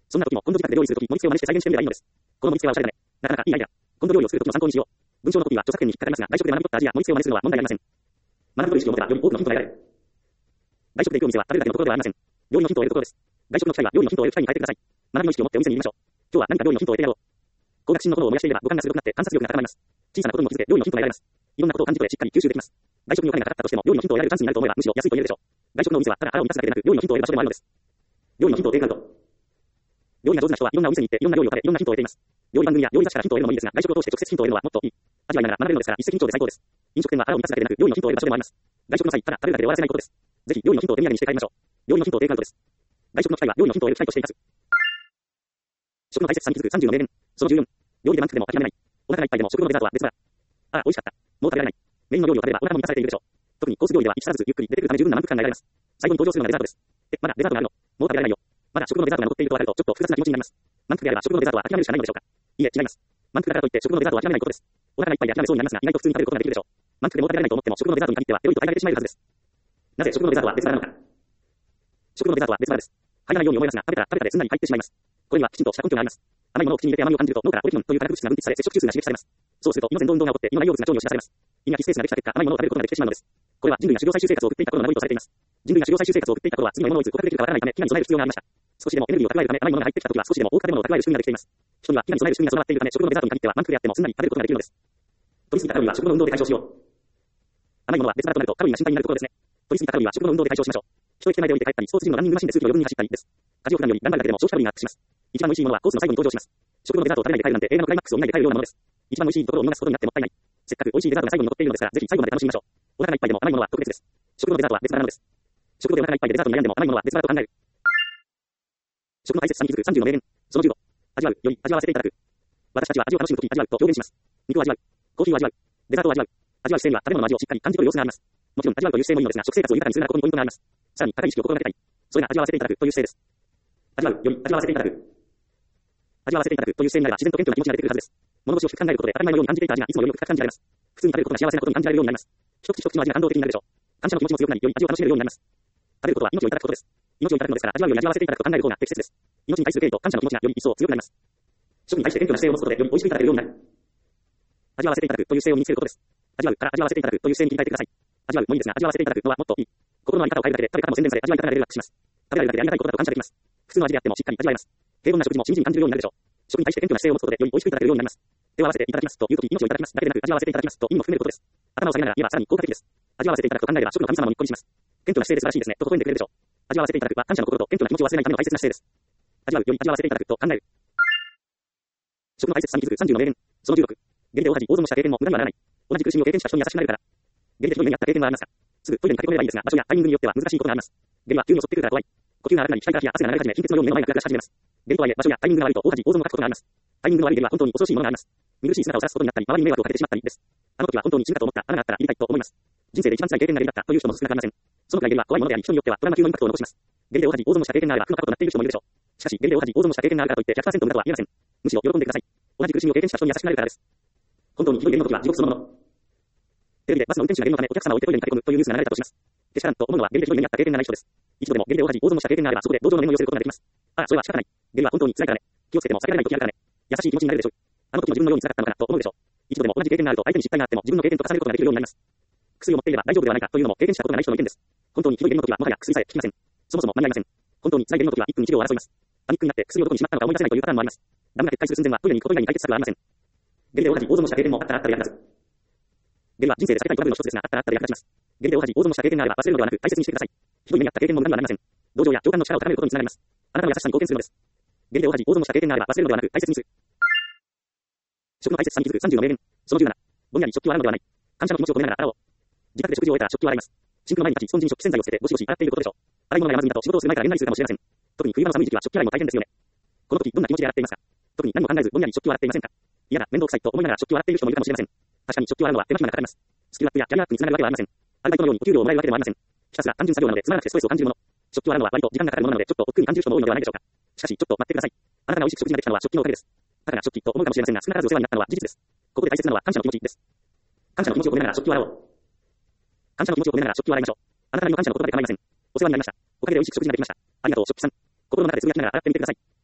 そんな時も、今度自宅で料理する時、盛り付けを真似して再現してみればいいのです。この盛り付けはおしゃれだね。なかなかいいアイデア。今度料理をする時の参考にしよう。文章のコピーは著作権に引っかかりますが、外食で学び取った味や盛り付けを真似するのは問題ありません。学ぶという意識を持てば、より多くのヒントが得られる。外食で行くお店は食べるだけのところではありません。料理のヒントを得るところです。外食の機会は料理のヒントを得る機会に変えてください。学びの意識を持ってお店に行きましょう。今日は何か料理のヒントを得てやろう。高学習のことを燃やしていれば五感が鋭くなって観察力が高まります。小さなことにも気づいて料理のヒントが得られます。いろんなことを感じ取れしっかり吸収できます。外食にお金がかかったとしても料理のヒントを得られるチャンスになると思えばむしろ安いと言えるでしょう。外食のお店はただ腹を満たすだけでなく料理のヒントを得る場所でもあるのです。料理のヒントをテイクアウト。料理が上手な人はいろんなお店に行っていろんな料理を食べいろんなヒントを得ています。料理番組や料理雑誌からヒントを得るのもいいですが、外食を通して直接ヒントを得るのはもっといい。味わいながら学べるのですから一石二鳥で最高です。飲食店は腹を満たすだけでなく料理のヒントを得る場所でもあります。外食の際、ただ食べるだけで終わらせないことです。ぜひ料理のヒントを手土産にして帰りましょう。料理のヒントをテイクアウトです。外食の機会は料理のヒントを得る機会として生かす。食の大切さに気づくさんじゅうの名言。そのじゅうよん。料理で満足でも諦めない。お腹がいっぱいでも食後のデザートは別腹。ああ、美味しかった。もう食べられない。メインの料理を食べればお腹も満たされているでしょう。特にコース料理では一皿ずつゆっくり出てくるため十分な満足感が得られます。最後に登場するのがデザートです。え、まだデザートがあるの？もう食べられないよ。まだ食後のデザートが残っていると分かるとちょっと複雑な気持ちになります。満腹であれば食後のデザートは諦めるしかないのでしょうか。いいえ、違います。満腹だからといって食後のデザートを諦めないことです。お腹がいっぱいで諦めそうになりますが、意外と普通に食べることができるでしょう。満腹でもう食べられないと思っても食後のデザートに限ってはペロリと平らげてしまえるはずです。なぜ食後のデザートは別腹なのか。食後のデザートは別腹です。入らないように思いますが、食べたら食べたですんなり入ってしまいます。これにはきちんとした根拠があります。甘いものを口に入れて甘みを感じると脳からオレキノンという化学物質が分泌され接触中枢が刺激されます。そうすると胃の前動運動が起こって胃の内容物が腸に押し出されます。胃に空きスペースができた結果、甘いものを食べることができてしまうのです。これは人類が狩猟採集生活を送っていた頃の名残とされています。人類が狩猟採集生活を送っていた頃は次の獲物をいつ捕獲できるかわからないため飢餓に備える必要がありました。少しでもエネルギーを蓄えるため甘いものが入ってきた時は少しでも多く食べ物を蓄える仕組みができています。人には飢餓に備える仕組みが備わっているため食後のデザートに限っては満腹であってもすんなり食べることができるのです。取りすぎたカロリーは食後の運動で解消しよう。甘いものは別腹となるとカロリーが心配になるところですね。取りすぎたカロリーは食後の運動で解消しましょう。一駅前で降りて帰ったり、スポーツジムのランニングマシンで数キロ余分に走ったりです。家事を普段より頑張るだけでも消費カロリーがアップします。一番美味しいものはコースの最後に登場します。食後のデザートを食べないで帰るなんて映画のクライマックスを見ないで帰るようなものです。一番美味しいところを見逃すことになってもったいない。せっかく美味しいデザートが最後に残っているのですから、ぜひ最後まで楽しみましょう。お腹がいっぱいでも甘いものは特別です。食後のデザートは別腹なのです。食後でお腹がいっぱいでデザートに悩んでも甘いものは別腹と考える。食の大切さに気づくさんじゅうの名言。そのじゅうご。味わうより味わわせていただく。私たちは味を楽しむとき味わうと表現します。肉を味わう。コーヒーを味わう。デザートを味わう。味わう姿勢には食べ物の味をしっかり感じ取る様子があります。もちろん味わうという姿勢もいいのですが、食生活を豊かにするならここにポイントがあります。さらに高い意識を心がけたい。それが味わわせていただくという姿勢です。味わうより味わわせていただく。味わわせていただくという姿勢になれば自然と謙虚な気持ちが出てくるはずです。物腰を低く考えることで当たり前のように感じていた味がいつもより深く感じられます。普通に食べることが幸せなことに感じられるようになります。一口一口の味が感動的になるでしょう。感謝の気持ちも強くなり、より味を楽しめるようになります。食べることは命をいただくことです。命をいただくのですから、味わうより味わわせていただくと考える方が適切です。命に対する敬意と感謝の気持ちがより一層強くなります。食に対して謙虚な姿勢を持つことでより美味しくいただけるようになる。味わわせていただくという姿勢を身につけることです。味わうから味わわせていただくという姿勢に切り替えてください。味わうもいいですが、味わわせていただくのはもっといい。心の在り方を変えるだけで食べ方も洗練され、味わい方がレベルアップします。食べられるだけでありがたいことだと感謝できます。普通の味であってもしっかり味わえます。平凡な食事もしみじみ感じるようになるでしょう。食に対して謙虚な姿勢を持つことでより美味しくいただけるようになります。手を合わせていただきますというとき、命をいただきますだけでなく、味わわせていただきますと意味も含めることです。頭を下げながら言えばさらに効果的です。味わわせていただくと考えれば食の神様もにっこりします。謙虚な姿勢で素晴らしいですねと微笑んでくれるでしょう。味わわせていただくは感謝の心と謙虚な気持ちを忘れないための大切な姿勢です。味わうより味わわせていただくと考える。食の大切さに気づくさんじゅうの名言。そのじゅうろく。下痢で大恥大損をした経験も無駄にはならない。同じ苦しみを経験した人に優しくなれるから。下痢でひどい目にあった経験がありますか。すぐトイレに駆け込めばいいですが、場所やタイミングによっては難しいことがあります。下痢は急に襲ってくるから怖い。呼吸が荒くなり、額から汗が流れ始め、貧血のように目の前がグラグラし始めます。下痢とはいえ、場所やタイミングが悪いと大恥大損をかくことがあります。タイミングの悪い下痢は本当に恐ろしいものがあります。見苦しい姿を晒すことになったり、周りに迷惑をかけてしまったりです。あの時は本当に死ぬかと思った穴があったら入りたいと思います。人生で一番辛い経験が下痢だったという人も少なくありません。そのくらい下痢は怖いものであり、人によってはトラウマ級のインパクトを残します。下痢で大恥大損をした経験があれば苦なこととなっている人もいるでしょう。しかし、下痢で大恥大損をした経験があるからといって ひゃくパーセント 無駄とは言えません。むしろ喜んでください。同じ苦しみを経験した人に優しくなれるからです。本当にひどい下痢の時は地獄そのもの。テレビでバスの運転手が下痢のためお客様を置いてトイレに駆け込むというニュースが流れたとします。けしからんと思うのは下痢でひどい目にあった経験がない人です。一度でも下痢で大恥大損をした経験があればそこで同情の念を寄せることができます。ああ、それは仕方ない。下痢は本当に辛いからね。気をつけても避けられない時あるからね。優しい気持ちになれるでしょう。あの時の自分のように辛かったのかなと思うでしょう。一度でも同じ経験があると相手に失敗があっても自分の経験と重ねることができるようになります。薬を持っていれば大丈夫ではないかというのも経験したことがない人の意見です。本当にひどい下痢の時はもはや薬さえ効きません。そもそも間に合いません。本当に辛い下痢の時はいっぷんいちびょうを争います。パニックになって薬をどこにしまったのか思い出せないというパターンもあります。ダムが決壊する寸前はトイレに行くこと以外に解決策はありません。下痢で大恥大損をした経験もあったらあったで役立つ。下痢は人生で避けたいトラブルの一つですが、あったらあったで役立ちます。下痢で大恥大損をした経験があれば忘れるのではなく大切にしてください。ひどい目にあった経験も無駄にはなりません。同情や共感の力を高めることにつながります。あなたの優しさに貢献するのです。下痢で大恥大損をした経験があれば忘れるのではなく大切にする。食の大切さに気づくさんじゅうの名言。そのじゅうなな。ぼんやり食器を洗うのではない。感謝の気持ちを込めながら洗おう。自宅で食事を終えたら食器を洗います。シンクの前に立ち、スポンジに食器洗剤を捨ててゴシゴシ洗っていることでしょう。洗い物が山積みだと仕事をする前からげんなりするかもしれません。特に冬場の寒い時期は食器洗いも大変ですよね。この時どんな気持ちで洗っていますか。特に何も考えずぼんやり食器を洗っていませんか。嫌だ、面倒くさいと思いながら食器を洗っている人もいるかもしれません。確かに食器を洗うのは手間暇がかかります。スキルアップやキャリアアップにつながるわけはありません。アルバイトのようにお給料をもらえるわけでもありません。ひたすら単純作業なのでつまらなくてストレスを感じるもの。食器を洗うのは割と時間がかかるものなのでちょっと億劫に感じる人も多いのではないでしょうか。しかしちょっと待ってください。あなたが美味しく食事ができたのは食器のおかげです。たかが食器と思うかもしれませんが、少なからずお世話になったのは事実です。ここで大切なのは感謝の気持ちです。感謝の気持ちを込めながら食器を洗おう。感謝の気持ちを込めながら食器を洗いましょう。あなたにも感謝の言葉で構いません。お世話になりました。おかげで美味しく食事ができました。ありがとう、食器さん。心の中でつぶやきながら洗ってみてください。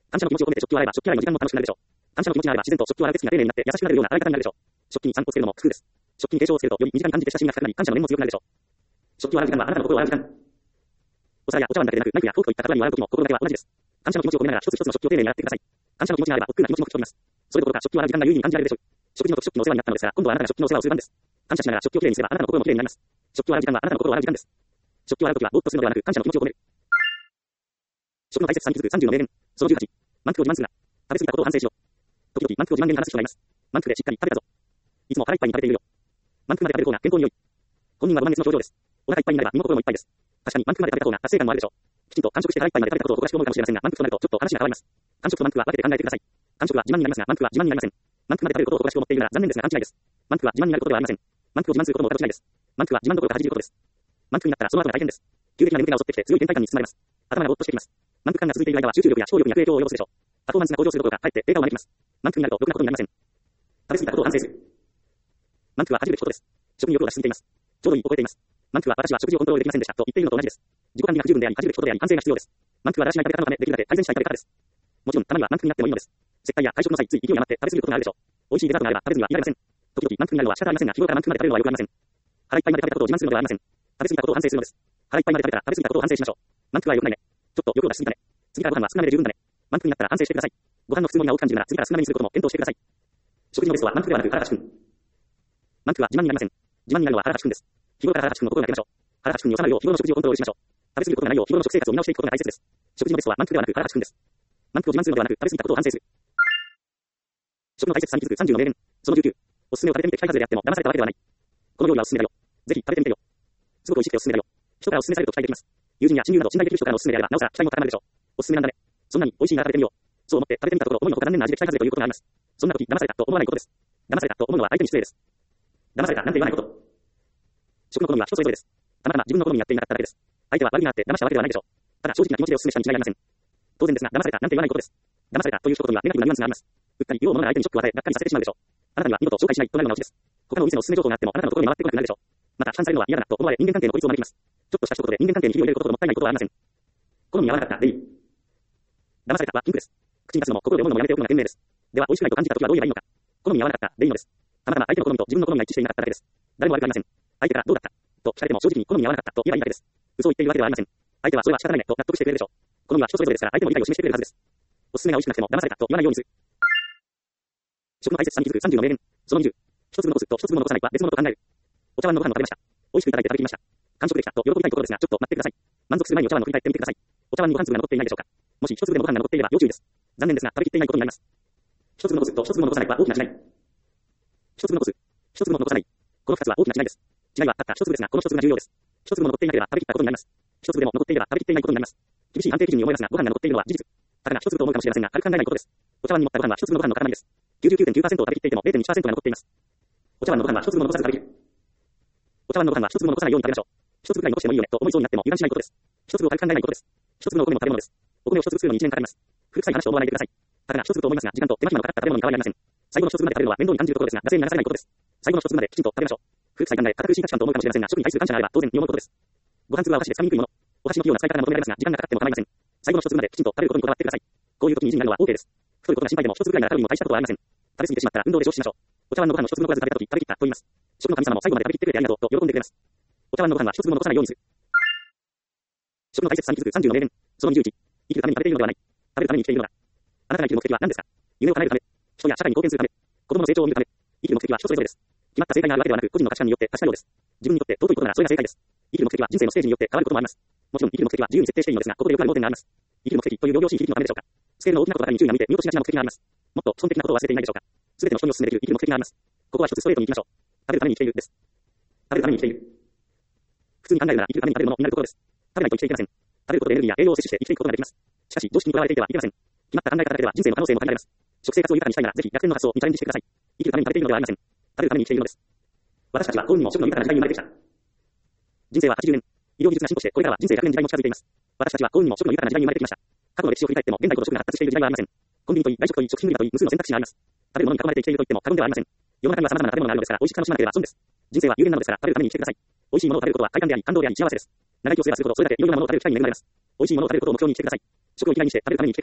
感謝の気持ちを込めて食器を洗えば食器洗いの時間も楽しくなるでしょう。感謝の気持ちがあれば自然と食器を洗う手つきが丁寧になって優しくなるような洗い方になるでしょう。食器にさんこつけるのも工夫です。食器に継承をつけるとより身近に感じて親しみが深くなり感謝の念も強くなるでしょう。食器を洗う時間はあなたの心を洗う時間。お皿やお茶碗だけでなくナイフやフォークといった器に洗う時も心がけは同じです。感謝の気持ちを込めながら一つ一つの食器を丁寧に洗ってください。感謝の気持ちがあれば億劫な気持ちも吹き飛びます。それどころか食器を洗う時間が有意義に感じられるでしょう。食事の時食器のお世話になったのですが、今度はあなたが食器のお世話をする番です。感謝しながら食器をきれいにすればあなたの心もきれいになります。食器を洗う時間はあなたの心を洗う時間です。食器を洗う時はぼーっとするのではなく感謝の気持ちを込める。食の大切さに気づくさんじゅうの名言。そのじゅうはち。満腹を自慢するな。食べ過ぎたことを反省しろ。時々満腹を自慢げに話す人がいます。満腹でしっかり食べたぞ。いつも腹いっぱいに食べているよ。満腹まで食べる方が健康に良い。本人はご満月の症状です。お腹いっぱいになれば身も心もいっぱいです。確かに満腹まで食べた方が達成感もあるでしょう。きちんと完食して腹いっぱいまで食べたことを誇らしく思うかもしれませんが、満腹となるとちょっと話が変わります。完食と満腹は分けて考えてください。完食は自慢になりますが、満腹は自慢になりません。満腹まで食べることを誇らしく思っているなら残念ですが勘違いです。満腹は自慢になることではありません。満腹を自慢することもお門違いです。満腹は自慢どころか恥じることです。満腹になったらその後が大変です。急激な眠気が襲ってきて強い倦怠感に包まれます。頭がぼーっとしてきます。満腹感が続いている間は集中力や思考力に悪影響を及ぼすでしょう。パフォーマンスが向上するどころかかえって低下を招きます。満腹になるとろくなことになりません。食べ過ぎたことを反省する。満腹は恥じるべきことです。食に欲を出しすぎています。ちょうどいいを超えています。満腹は私は食事をコントロールできませんでしたと言っているのと同じです。自己管理が不十分であり恥じるべきことであり反省が必要です。満腹はだらしない食べ方のためできるだけ改善したい食べ方です。もちろんたまには満腹になってもいいのです。接待や会食の際つい勢い余って食べ過ぎることがあるでしょう。美味しいデザートがあれば食べずにはいられません。時々満腹になるのは仕方ありませんが日頃から満腹まで食べるのはよくありません。腹いっぱいまで食べたことを自慢するのではありません。食べ過ぎたことを反省するのです。腹いっぱいまで食べたら食べ過ぎたことを反省しましょう。満腹は良くないね。ちょっと欲を出しすぎたね。次からご飯は少なめで十分だね。満腹になったら反省してください。ご飯の普通盛りが多く感じるなら次から少なめにすることも検討してください。食事のベストは満腹ではなく腹がちくん。満腹は自慢になりません。自慢になるのは腹がちくんです。日頃から腹がちくんの心がけましょう。腹がちくんに収まるよう日頃の食事をコントロールしましょう。食べ過ぎることがないよう日頃の食生活を見直していくことが大切です。食事のベストは満腹ではなく腹がちくんです。満腹を自慢するのではなく食べ過ぎたことを反省する。食の大切さに気づくさんじゅうの名言。そのじゅうきゅう。おすすめを食べてみて期待外れであっても騙されたわけではない。この料理はおすすめだよ。ぜひ食べてみてよ。すごく美味しくておすすめだよ。人からおすすめされると期待できます。友人や親友など信頼できる人からのおすすめであればなおさら期待も高まるでしょう。おすすめなんだね。そんなに美味しいなら食べてみよう。そう思って食べてみたところ思いのほか残念な味で期待外れということがあります。そんな時騙されたと思わないことです。騙されたと思うのは相手に失礼です。騙されたなんて言わないこと。食の好みは人それぞれです。たまたま自分の好みにやっていなかっただけです。相手は悪気があって騙したわけではないでしょう。ただ正直な気持ちでおすすめしたに違いありません。当然ですが騙されたなんて言わないことです。騙されたという一言にはネガティブなニュアンスがあります。うっかり用を物が相手にショックを与えがっかりさせてしまうでしょう。あなたには二度と紹介しないとなるのがオチです。他のお店のおすすめ情報があってもあなたのところに回ってこなくなるでしょう。また批判されるのは嫌だなと思われ人間関係の孤立を招きます。ちょっとした一言で人間関係に火を入れることほどもったいないことはありません。好みに合わなかったでいい。騙されたはピンクです。口に出すのも心で思うのもやめておくのが賢明です。では美味しくないと感じた時はどう言えばいいのか。好みに合わなかったでいいのです。たまたま相手の好みと自分の好みが一致していなかっただけです。誰も悪くありません。相手からどうだったと聞かれても正直に好みに合わなかったと言えばいいだけです。嘘を言っているわけではありません。相手はそれは仕方ないねと納得してくれるでしょう。好みは人それぞれですから相手も理解を示してくれるはずです。おすすめが美味しくなくても騙されたと言わないようにする。食の大切さに気づくさんじゅうの名言。そのにじゅう。一粒残すと一粒も残さないは別物と考える。お茶碗のご飯を食べました。美味しくいただいて食べてきました。完食できたと喜びたいところですが、ちょっと待ってください。満足する前にお茶碗を振り返ってみてください。お茶碗にご飯粒が残っていないでしょうか。もし一粒でもご飯が残っていれば要注意です。残念ですが食べきっていないことになります。一粒残すと一粒も残さないは大きな違い。一粒残す、一粒も残さない。この二つは大きな違いです。違いはたった一粒ですが、この一粒が重要です。一粒も残っていなければ食べきったことになります。一粒でも残っていれば食べきっていないことになります。厳しい判定基準に思いますが、ご飯が残っているのは事実。たかが一粒と思うかもしれませんが、軽く考えないことです。お茶碗に盛ったご飯は一粒のご飯の塊です。きゅうじゅうきゅうてんきゅうパーセント を食べきっていても ゼロてんにパーセント が残っています。お茶碗のご飯は一粒も残さず食べきる。お茶碗のご飯は一粒も残さないように食べましょう。一粒くらい残してもいいよねと思いそうになっても油断しないことです。一粒を軽く考えないことです。一粒のお米も食べ物です。お米を一粒作るのにいちねんかかります。古臭い話と思わないでください。たかが一粒と思いますが、時間と手間暇のかかった食べ物に変わりありません。最後の一粒まで食べるのは面倒に感じるところですが、惰性にならされないことです。最後の一粒まできちんと食べましょう。古臭い考え、堅苦しい価値観と思うかもしれませんが、食に対する感謝があれば当然に思うことです。ご飯粒はお箸で掴みにくいもの。お箸の器用な使い方が求められますが、時間がかかっても構いません。最後の一粒まできちんと食べることにこだわってください。こういう時に意地になるのは OK です。太いことが心配でも一粒くらいなら食べにも大したことはありません。食べ過ぎてしまったら運動で消費しましょう。お茶碗のご飯を一粒残らず食べた時食べきったと言います。食の神様も最後まで食べきってくれてありがとうと喜んでくれます。お茶碗のご飯は一粒も残さないようにする。食の大切さに気づくさんじゅうの名言。そのにじゅういち。生きるために食べているのではない。食べるために生きているのだ。あなたが生きる目的は何ですか。夢を叶えるため、人や社会に貢献するため、子供の成長を見るため、生きる目的は人それぞれです。決まった正解があるわけではなく、個人の価値観によって確かなようです。自分にとって尊いことならそれが正解です。生きる目的は人生のステージによって変わることもあります。もちろん生きる目的は自由に設定していいのですが、ここでよくある盲点があります。生きる目的という仰々しい響きのためでしょうか。スケールの大きなことばかりに注意が向いて見落としがちな目的があります。もっと基本的なことを忘れていないでしょうか。すべての人にお勧めできる生きる目的があります。ここは一つストレートに行きましょう。食べるために生きているです。食べるために生きている。普通に考えるなら生きるために食べるものになるところです。食べないと生きていけません。食べることでエネルギーや栄養を摂取して生きていくことができます。しかし常識にとらわれていてはいけません。決まった考え方だけでは人生の可能性も限られます。食生活を豊かにしたいならぜひ逆転の発想にチャレンジしてください。生きるために食べているのではありません。食べるために生きているのです。私たちは幸運にも食の豊かな時代に生まれてきた。人生ははちじゅうねん。医療技術が進歩してこれからは人生ひゃくねん時代も近づいています。私たちは幸運にも食の豊かな時代に生まれてきました。過去の歴史を振り返っても現代ほど食が発達している時代はありません。コンビニといい外食といい食品売り場といい無数の選択肢があります。食べるものに囲まれて生きていると言っても過言ではありません。世の中には様々な食べ物があるのですから美味しく楽しまなければ損です。人生は有限なのですから食べるために生きてください。美味しいものを食べることは快感であり感動であり幸せです。長生きをすればするほどそれだけいろいろなものを食べる機会に恵まれます。美味しいものを食べることを目標に生きてください。食を生きがいにして食べるために生きてください。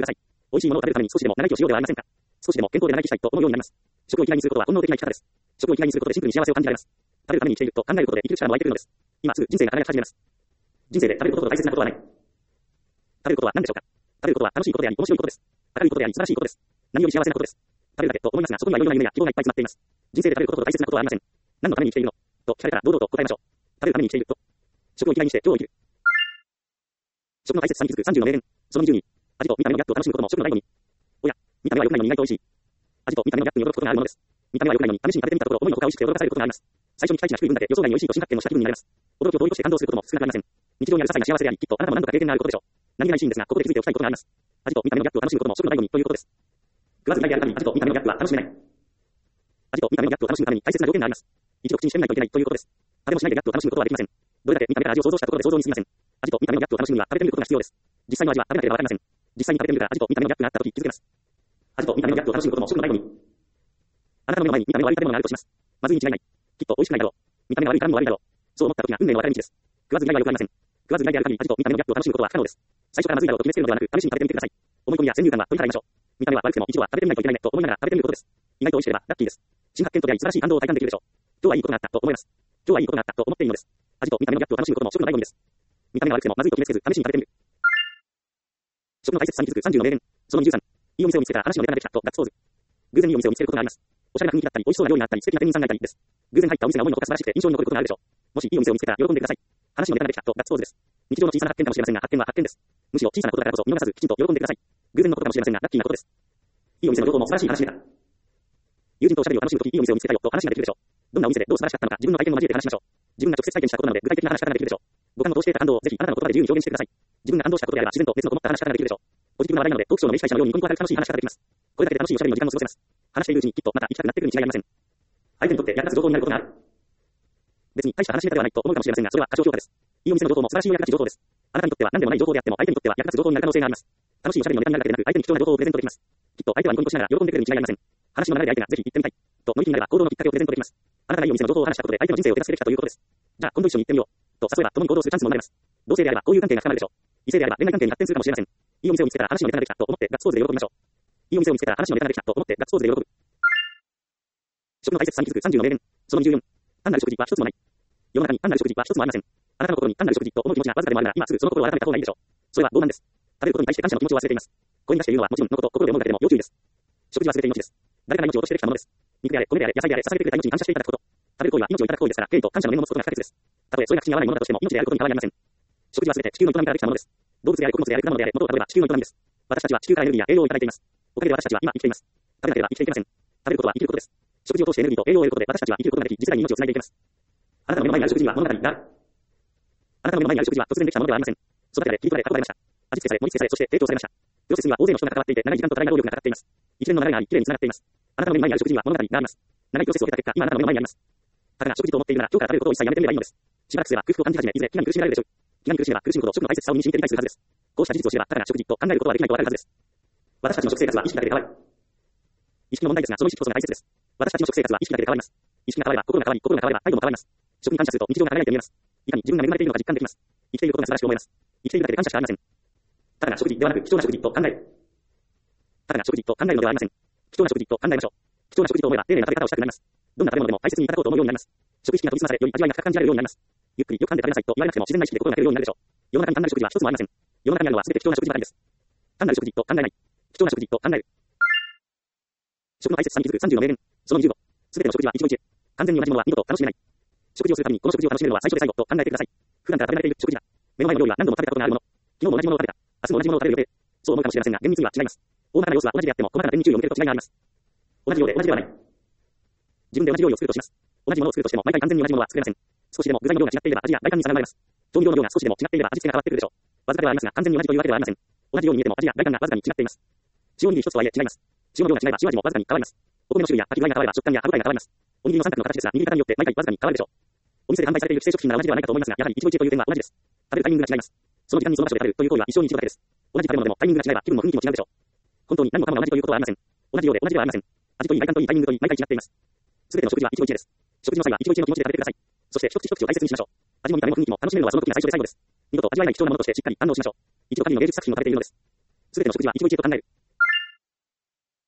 美味しいものを食べるために少しでも長生きをしようではありませんか。少しでも健康で長生きしたいと思うようになります。食を嫌いにすることは本能的な生き方です。食を嫌いにすることでシンプルに幸せを感じられます。食べるために生きていると考えることで生きる力も湧いてくるのです。今すぐ人生が輝き始めます。人生で食べることほど大切なことはない。食べることは何でしょうか。食べることは楽しいことであり面白いことです。明るいことであり素晴らしいことです。何より幸せなことです。食べるだけと思いますが、そこにはいろいろな夢や希望がいっぱい詰まっています。人生で食べることほど大切なことはありません。何のために生きているのと聞かれたら堂々と答えましょう。食べるために生きていると。食を嫌いにして今日を生きる。食の大切さに気づくさんじゅうの名言。そのにじゅうに。味と見た目のギャップを楽しむことも食の醍醐味。おや、見た目は良くないのに意外と美味しい。味と見た目のギャップに驚くことがあるものです。見た目は良くないのに試しに食べてみたところ思いのほか美味しくて驚かされることがあります。最初に期待値が低い分だけ予想外に美味しいと新発見をした気分になります。驚きを通り越して感動することも少なくありません。日常にある些細な幸せであり、きっとあなたも何度か経験があることでしょう。何気ないシーンですが、ここで気づいておきたいことがあります。味と見た目のギャップを楽しむことも食の醍醐味ということです。食わず嫌いである限り味と見た目のギャップは楽しめない。味と見た目のギャップを楽しむために大切な条件があります。一度口にしてみないといけないということです。食べもしないでギャップを楽しむことはできません。どれだけ見た目から味を想像したところで想像に過ぎません。味と見た目のギャップを楽しむには食べてみることが必要です。実際の味は食べなければわかりません。実際に食べてみるから味と見た目のギャップがあったとき気づけます。味と見た目のギャップを楽しむことも食の醍醐味。あなたの目の前に見た目の悪い食べ物があるとします。まずいに違いない。きっと美味しくないだろう。見た目が悪いからも悪いだろう。そう思ったときが運命の分かれ道です。食わず嫌いは良くありません。食わず嫌いである限り味と見た目のギャップを楽しむことは不可能です。最初からまずいだろうと決めつけるのではなく、試しに食べてみてください。思い込みや先入観は取り払いましょう。見た目は悪くても一度は食べてみないといけないねと思いながら食べてみることです。意外と美味しければラッキーです。新発見と出会い素晴らしい感動を体感できるでしょう。今日はいいことがあったと思います。今日はいいことがあったと思っていいのです。味と見た目のギャップを楽しむことも食の醍醐味です。見た目が悪くてもまずいと決めつけず試しに食べてみる。食の大切さに気づくさんじゅうの名言。そのにじゅうさん。いいお店を見つけたら話のネタができたとガッツポーズ。偶然いいお店を見つけることがあります。おしゃれな雰囲気だったり、美味しそうな料理があったり、素敵な店員さんがいたりです。偶然入ったお店が思いのほか素晴らしくて印象に残ることがあるでしょう。もしいいお店を見つけたら喜んでください。話のネタができたとガッツポーズです。日常の小さな発見かもしれませんが、発見は発見です。むしろ小さなことだからこそ見逃さずきちんと喜んでください。偶然のことかもしれませんが、ラッキーなことです。いいお店の情報も素晴らしい話ネタ。友人とおしゃべりを楽しむとき、いいお店を見つけたよと話ができるでしょう。どんなお店でどう素晴らしかったのか、自分の体験も交えて話しましょう。自分が直接体験したことなので、具体的な話し方ができるでしょう。五感を通して得た感動をぜひあなたの言葉で自由に表現してください。自分が感動したことであれば自然と熱のこもった話し方ができるでしょう。ポジティブな話題なので、トークショーの名司会者のようにニコニコ明るく楽しい話し方ができます。これだけで楽しいおしゃべりの時間も過ごせます。話しているうちにきっとまた行きたくなってくるに違いありません。相手にとって役立つ情報になることがある。別に大した話ネタではないと思うかもしれませんが、それは過小評価です。いいお店の情報も素晴らしい役立ち情報です。あなたにとっては何でもない情報であっても、相手にとっては役立つ情報になる可能性があります。楽しいおしゃべりのネタになるだけでなく、相手に貴重な情報をプレゼントできます。きっと相手はニコニコしながら喜んでくれるに違いありません。話の流れで相手がぜひ行ってみたいと乗り気になれば行動のきっかけをプレゼントできます。あなたがいいお店の情報を話したことで相手の人生を手助けできたということです。じゃあ今度一緒に行ってみようと誘えば共に行動するチャンスも生まれます。同性であれば交友関係が深まるでしょう。異性であれば恋愛関係に発展するかもしれません。いいお店を見つけたら話のネタができたと思ってガッツポーズで喜びましょう。いいお店を見つけたら話のネタができたと思ってガッツポーズで喜ぶ。食の大切さに気づくさんじゅうの名言。そのにじゅうよん。単なる食事は一つもない。世の中に単なる食事は一つもありません。あなたの心に単なる食事と思う気持ちがわずかでもあるなら、今すぐその心を改めた方がいいでしょう。それは傲慢です。食べることに対して感謝の気持ちを忘れています。声に出して言うのはもちろんのこと、心で思うだけでも要注意です。食事は全て命です。誰かが命を落としてできたものです。肉であれ、米であれ、野菜であれ、捧げてくれた命に感謝していただくこと。食べる行為は命をいただく行為ですから、敬意と感謝の念を持つことが不可欠です。たとえそれが口に合わないものだとしても、命であることに変わりありません。食事は全て地球の営みからできたものです。動物であれ、穀物であれ、果物であれ、元をたどれば地球の営みです。私たちは地球からエネルギーや栄養をいただいています。おかげで私たちは今生きています。食べなければ生きていけません。食べることは生きることです。食事を通してエネルギーと栄養を得ることで私たちは生きることができ、実在に命をつないでいけます。あなたの目の前にある食事には物語がある。あなたの目の前にある食事は突然できたものではありません。育てられ、切り取られ、運ばれました。味付けされ、盛り付けされ、そして提供されました。プロセスには大勢の人が関わっていて、長い時間と多大な労力がかかっています。一連の流れがあり、きれいに繋がっています。あなたの目の前にある食事には物語があります。長いプロセスを経た結果、今あなたの目の前にあります。ただが食事と思っているなら、今日から食べることを一切やめてみればいいのです。しばらくすれば空腹を感じ始め、いずれ飢餓に苦しめられるでしょう。飢餓に苦しめば苦しむほど食の大切さを身に染みて理解するはずです。こうした事実を知れば、ただが食事と考えることはできないとわかるはずです。私たちの食生活は意識だけで変わる。意識の問題ですが、その意識こそが大切です。私たちの食生活は意識だけで変わります。意識が変われば心が変わり、心が変われば態度も変わります。食に感謝すると日常が輝いて見えます。いかに自分が恵まれているのか実感できます。生きていることが素晴らしく思えます。生きているだけで感謝しかありません。ただが食事ではなく貴重な食事と考える。ただが食事と考えるのではありません。貴重な食事と考えましょう。貴重な食事と思えば丁寧な食べ方をしたくなります。どんな食べ物でも大切にいただこうと思うようになります。食意識が研ぎ澄まされ、より味わいが深く感じられるようになります。ゆっくりよく噛んで食べなさいと言われなくても自然な意識で心がけるようになるでしょう。世の中に単なる食事は一つもありません。世の中にあるのは全て貴重な食事ばかりです。単なる食事と考えない。貴重な食事と考える。食の大切さに気づくさんじゅうの名言。そのにじゅうご。すべての食事は一期一会。完全に同じものは二度と楽しめない。食事をするたびにこの食事を楽しめるのは最初で最後と考えてください。普段から食べられている食事だ。目の前の料理は何度も食べたことがあるもの。昨日も同じものを食べた。明日も同じものを食べる予定。そう思うかもしれませんが、厳密には違います。大まかな様子は同じであっても、細かな点に注意を向けると違いがあります。同じようで同じではない。自分で同じ料理を作るとします。同じものを作るとしても、毎回完全に同じものは作れません。少しでも具材の量が違っていれば味や外観に差が生まれます。調味料の量が少しでも違っていれば味付けが変わってくるでしょう。わずかではありますが、完全に同じというわけではありません。同じように見えても味や外観がわずかに違っています。塩おにぎり一つとはいえ違います。塩の量が違えば塩味もわずかに変わります。お米の種類や炊き具合が変われば食感や歯応えが変わります。おにぎりの三角の形ですが、握り方によって毎回わずかに変わるでしょう。お店で販売されている既製食品が同じではないかと思いますが、やはり一期一会という点は同じです。食べるタイミングが違います。その時間にその場所で食べるという行為は一生に一度だけです。同じ食べ物でもタイミングが違えば気分も雰囲気も違うでしょう。本当に何もかもが同じということはありません。同じようで同じではありません。味といい外観といいタイミングといい毎回違っています。すべての食事は一期一会です。食事の際は一期一会の気持ちで食べてください。そして一口一口を大切にしましょう。味も見た目も雰囲気も楽しめるのはその時が最初で最後です。二度と味わえない貴重なものとしてしっかり堪能しましょう。一度神の芸術作品を食べているのです。すべての食事は一期一会と考える。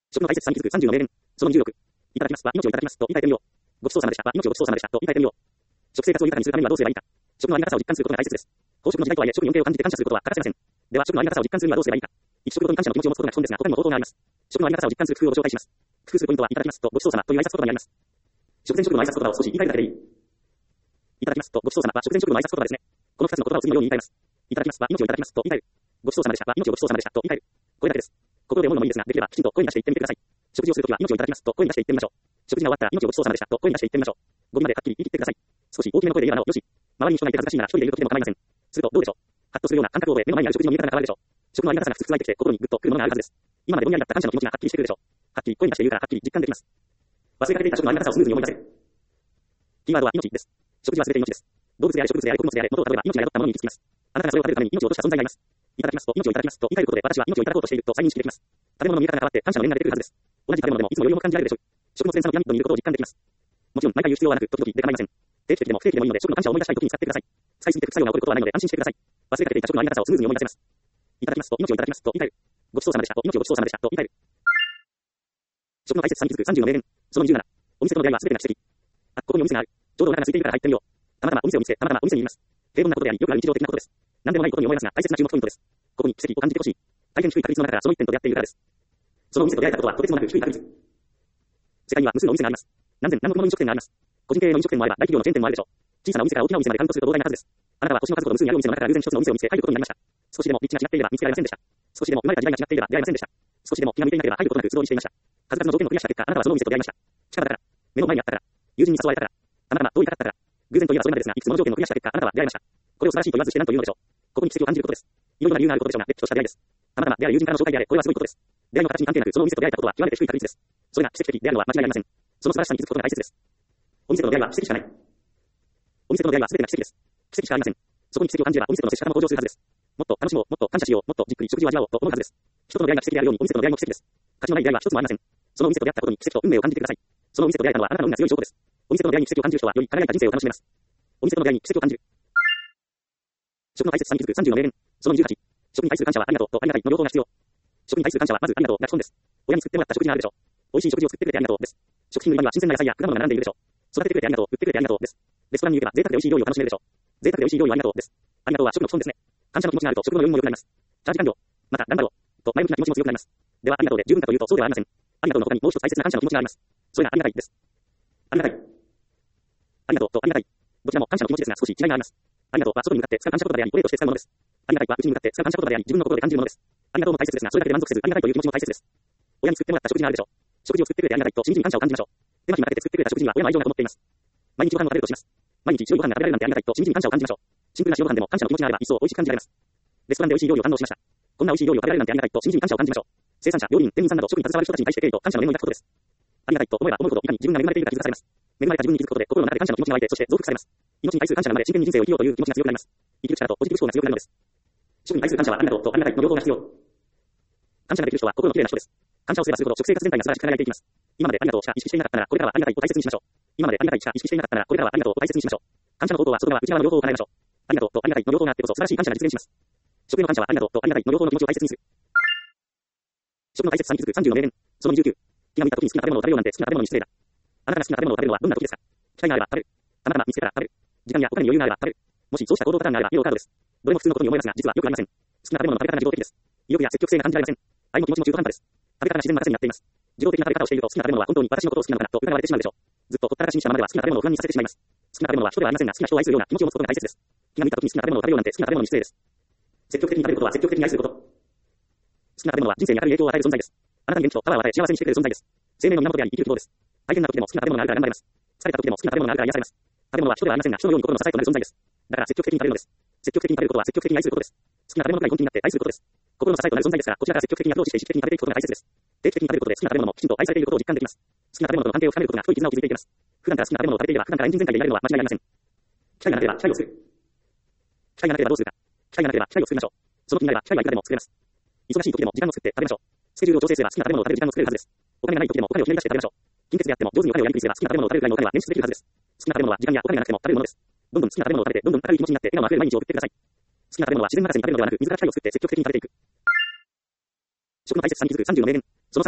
食の大切さに気づくさんじゅうの名言。そのにじゅうろく。いただきますは命をいただきますと言い換えてみよう。ごちそうさまでしたは命をごちそうさまでしたと言い換えてみよう。食生活を豊かにするためにはどうすればいいか。食のありがたさを実感することが大切です。飽食の時代とはいえ食に恩恵を感じて感謝することは欠かせません。では食のありがたさを実感するにはどうすればいいか。一食ごとに感謝の気持ちを持つことが基本ですが他にも方法があります。食のありがたさを実感する工夫をご紹介します。工夫するポイントはいただきますとごちそうさまという挨拶言葉にあります。食前食後の挨拶言葉を少し言い換えるだけでいい。いただきますとごちそうさまは食前食後の挨拶言葉ですね。このふたつの言葉を次のように言い換えます。いただきますは命をいただきますと言い換える。ごちそうさまでしたは命をごちそうさまでしたと言い換える。これだけです。心で思うのもいいですが、できればきちんと声に出して言ってみてください。食事をするときは命をいただきますと声に出して言ってみましょう。食事が終わったら命をごちそうさまでしたと声に出して言ってみましょう。語尾まではっきり言い切ってください。少し大きめの声で言うならよし。周りに人がいて恥ずかしいなら一人でいるときでも構いません。するとどうでしょう。ハッとするような感覚を覚え目の前にある食事の見え方が変わるでしょう。食のありがたさが普通に湧いてきて心にグッとくるものがあるはずです。今までぼんやりだった感謝の気持ちがはっきりしてくるでしょう。はっきり声に出して言うからはっきり実感できます。忘れかけていた食のありがたさをスムーズに思い出せる。キーワードは命です。食事は全て命です。動物であれ植物であれ穀物であれ元をたどれば命が宿ったものに行き着きます。あなたがそれを食べるために命を落とした存在がいます。いただきますと命をいただきますと言い換えることで私は命をいただこうとしていると再認識できます。食べ物の見え方が変わって感謝の念が出てくるはずです。同じ食べ物でもいつも余裕も感じられるでしょう。食の繊細のピラミッドにいることを実感できます。もちろん毎回言う必要はなく時々で構いません。定期的でも不定期でもいいので食の感謝を思い出したい時に使ってください。使いすぎて副作用が起こることはないので安心してください。忘れかけていた食のありがたさをスムーズに思い出せます。いただきますと命をいただきますと言い換える。ごちそうさまでしたと命をごちそうさまでしたと言い換える。食の大切さに気づくさんじゅうの名言。そのにじゅうなな。お店との出会いは全てが奇跡。あ、ここにお店がある。ちょうどお腹が空いているから入ってみよう。たまたまお店を見つけ、たまたまお店にいます。平凡なことであり、よくある日常的なことです。何でもないことに思いますが、大切な注目ポイントです。ここに奇跡を感じてほしい。大変低い確率の中からその一点と出会っているからです。そのお店と出会えたことはとてつもなく低い確率。世界には無数のお店があります。何千何億もの飲食店があります。個人経営の飲食店もあれば大企業のチェーン店もあるでしょう。小さなお店から大きなお店までカウントすると膨大な数です。あなたは星の数ほど無数にあるお店の中から偶然一つのお店を見つけ入ることになりました。少しでも立地が違っていれば見つけられませんでした。少しでも生まれた時代が違っていれば出会えませんでした。少しでも気が向いていなければ入ることなく素通りしていました。数々の条件をクリアした結果、あなたはそのお店と出会いました。近場だから、目の前にあったから、友人に誘われたから、たまたま通りかかったから、偶然といえばそれまでですが、いくつもの条件をクリアした結果、あなたは出会いました。これを素晴らしいと言わずして何というのでしょう。ここに奇跡を感じることです。いろいろな理由があることでしょうが、れっきとした出会いです。たまたま出会う友人からの紹介であれ、これはすごいことです。出会いの形に関係なく、そのお店と出会えたことは極めて低い確率です。それが奇跡的であるのは間違いありません。その素晴らしさに気づくことが大切です。お店との出会いは奇跡しかない。お店との出会いは全てが奇跡です。奇跡しかありません。そこに奇跡を感じればお店との接し方も向上するはずです。もっと楽しもう、もっと感謝しよう、もっとじっくり食事を味わおうと思うはずです。人との出会いが奇跡であるようにお店との出会いも奇跡です。価値のない出会いは一つもありません。そのお店と出会ったことに奇跡と運命を感じてください。そのお店と出会えたのはあなたの運が強い証拠です。お店との出会いに奇跡を感じる人はより輝いた人生を楽しめます。お店との出会いに奇跡を感じる。食の大切さに気づくさんじゅうの名言。そのにじゅうはち。食に対する感謝はありがとうとありがたいの両方が必要。食に対する感謝はまずありがとうが基本です。親に作ってもらった食事があるでしょう。美味しい食事を作ってくれてありがとうです。食品売り場には新鮮な野菜や果物が並んでいるでしょう。育ててくれてありがとう、売ってくれてありがとうです。レストランに行けば贅沢で美味しい料理を楽しめるでしょう。贅沢で美味しい料理をありがとうです。ありがとうは食の基本ですね。感謝の気持ちがあると食後の余韻も良くなります。チャージ完了。また頑張ろうと前向きな気持ちも強くなります。ではありがとうで十分かというとそうではありません。ありがとうの他にもう一つ大切な感謝の気持ちがあります。それがありがたいです。ありがたい。ありがとうとありがたい。どちらも感謝の気持ちですが少し違いがあります。ありがとうは外に向かって使う感謝言葉であり、お礼として使うものです。ありがたいは内に向かって使う感謝言葉であり、自分の心で感じるものです。ありがとうも大切ですが、それだけで満足せず、ありがたいという気持ちも大切です。親に作ってもらった食事があるでしょう。食事を作ってくれてありがたいとしみじみ感謝を感じましょう。手間暇かけて作ってくれた食事には親の愛情がこもっています。毎日ご飯を食べるとします。毎日白いご飯が食べられるなんてありがたいとしみじみ感謝を感じましょう。シンプルな白ご飯でも感謝の気持ちがあれば一層美味しく感じられます。レストランで美味しい料理を堪能しました。こんな美味しい料理を食べられるなんてありがたいとしみじみ感謝を感じましょう。生産者、料理人、店員さんなど食に携わる人たちに対して敬意と感謝の念を抱くことです。ありがたいと思えば思うほどいかに自分が恵まれているか気づかされます。恵まれた自分に気づくことで心の中で感謝の気持ちが湧いて、そして増幅されます。命に対する感謝が生まれ真剣に人生を生きようという気持ちが強くなります。生きる力とポジティブ思考が強くなるのです。食に対する感謝はありがとうとありがたいの両方が必要。感謝ができる人は心の綺麗な人です。感謝をすればするほど食生活全体が素晴らしく輝いていきます。今までありがとうしか意識していなかったならこれからはありがたいを大切にしましょう。今までありがたいしか意識していなかったならこれからはありがとうを大切にしましょう。感謝の方法は外側内側の両方を叶えましょう。ありがとうとありがたいの両方があってこそ素晴らしい感謝が実現します。食への感謝はありがとうとありがたいの両方の気持ちを大切にする。食の大切さに気づくさんじゅうの名言。そのにじゅうきゅう。気が向いた時に好きな食べ物を食べようなんて好きな食べ物に失礼だ。あなたが好きな食べ物を食べるのはどんな時ですか。機会があれば食べる。たまたま見つけたら食べる。時間や他に余裕があれば食べる。もしそうした行動パターンがあればイエローカードです。どれも普通のことに思いますが実はよくありません。好きな食べ物の食べ方が自動的です。意欲や積極性が感じられません。愛も気持ちも中途半端です。食べ方が自然な形になっています。自動的な食べ方をしていると好きな食べ物は本当に私のことを好きなのかなと疑われてしまうでしょう。ずっとほったらかしにしたままでは好きな食べ物を不安にさせてしまいます。好きな食べ物は人ではありませんが好きな人を愛するような気持ちを持つことが大切です。気が向いた時に好きな食べ物を食べようなんて好きな食べ物に失礼です。積極的に食べることは積極的に愛すること。好きな食べ物は人生に明るい影響を与える存在です。あなたに元気とパワーを与え幸せにしてくれる存在です。生命の源であり生きる希望です。大変な時でも好きな食べ物があるから頑張れます。疲れた時でも好きな食べ物があるから癒されます。食べ物は人ではありませんが人のように心の支えとなる存在です。だから積極的に食べるのです。積極的に食べることは積極的に愛することです。好きな食べ物が根本になって愛することです。心の支えとなる存在ですからこちらから積極的にアプローチして意識的に食べていくことが大切です。定期的に食べることで好きな食べ物もきちんと愛されていることを実感できます。好きな食べ物との関係を深めることが太い絆を築いていきます。普段から好きな食べ物を食べていれば普段からエンジン全開でいられるのは間違いありません。機会がなければ機会を作る。機会がなければどうするか。機会がなければ機会を作りましょう。その気になれば機会はいくらでも作れます。忙しい時でも時間を作って食べましょう。スケジュールを調整すれば好きな食べ物を食べる時間を作れるはずです。お金がない時でもお金をひねり出して食べましょう。金欠であっても上手にお金をやりくりすれば好きな食べ物を食べるぐらいのお金は捻出できるはずです。好きな食べ物は時間やお金がなくても食べるものです。どんどん好きな食べ物を食べてどんどん明るい気持ちになって笑顔あふれる毎日を送ってください。好きな食べ物は自然任せに食べるのではなく自ら機会を作って積極的に食べていく。食の大切さに気づくさんじゅうの名言。そのさんじゅう。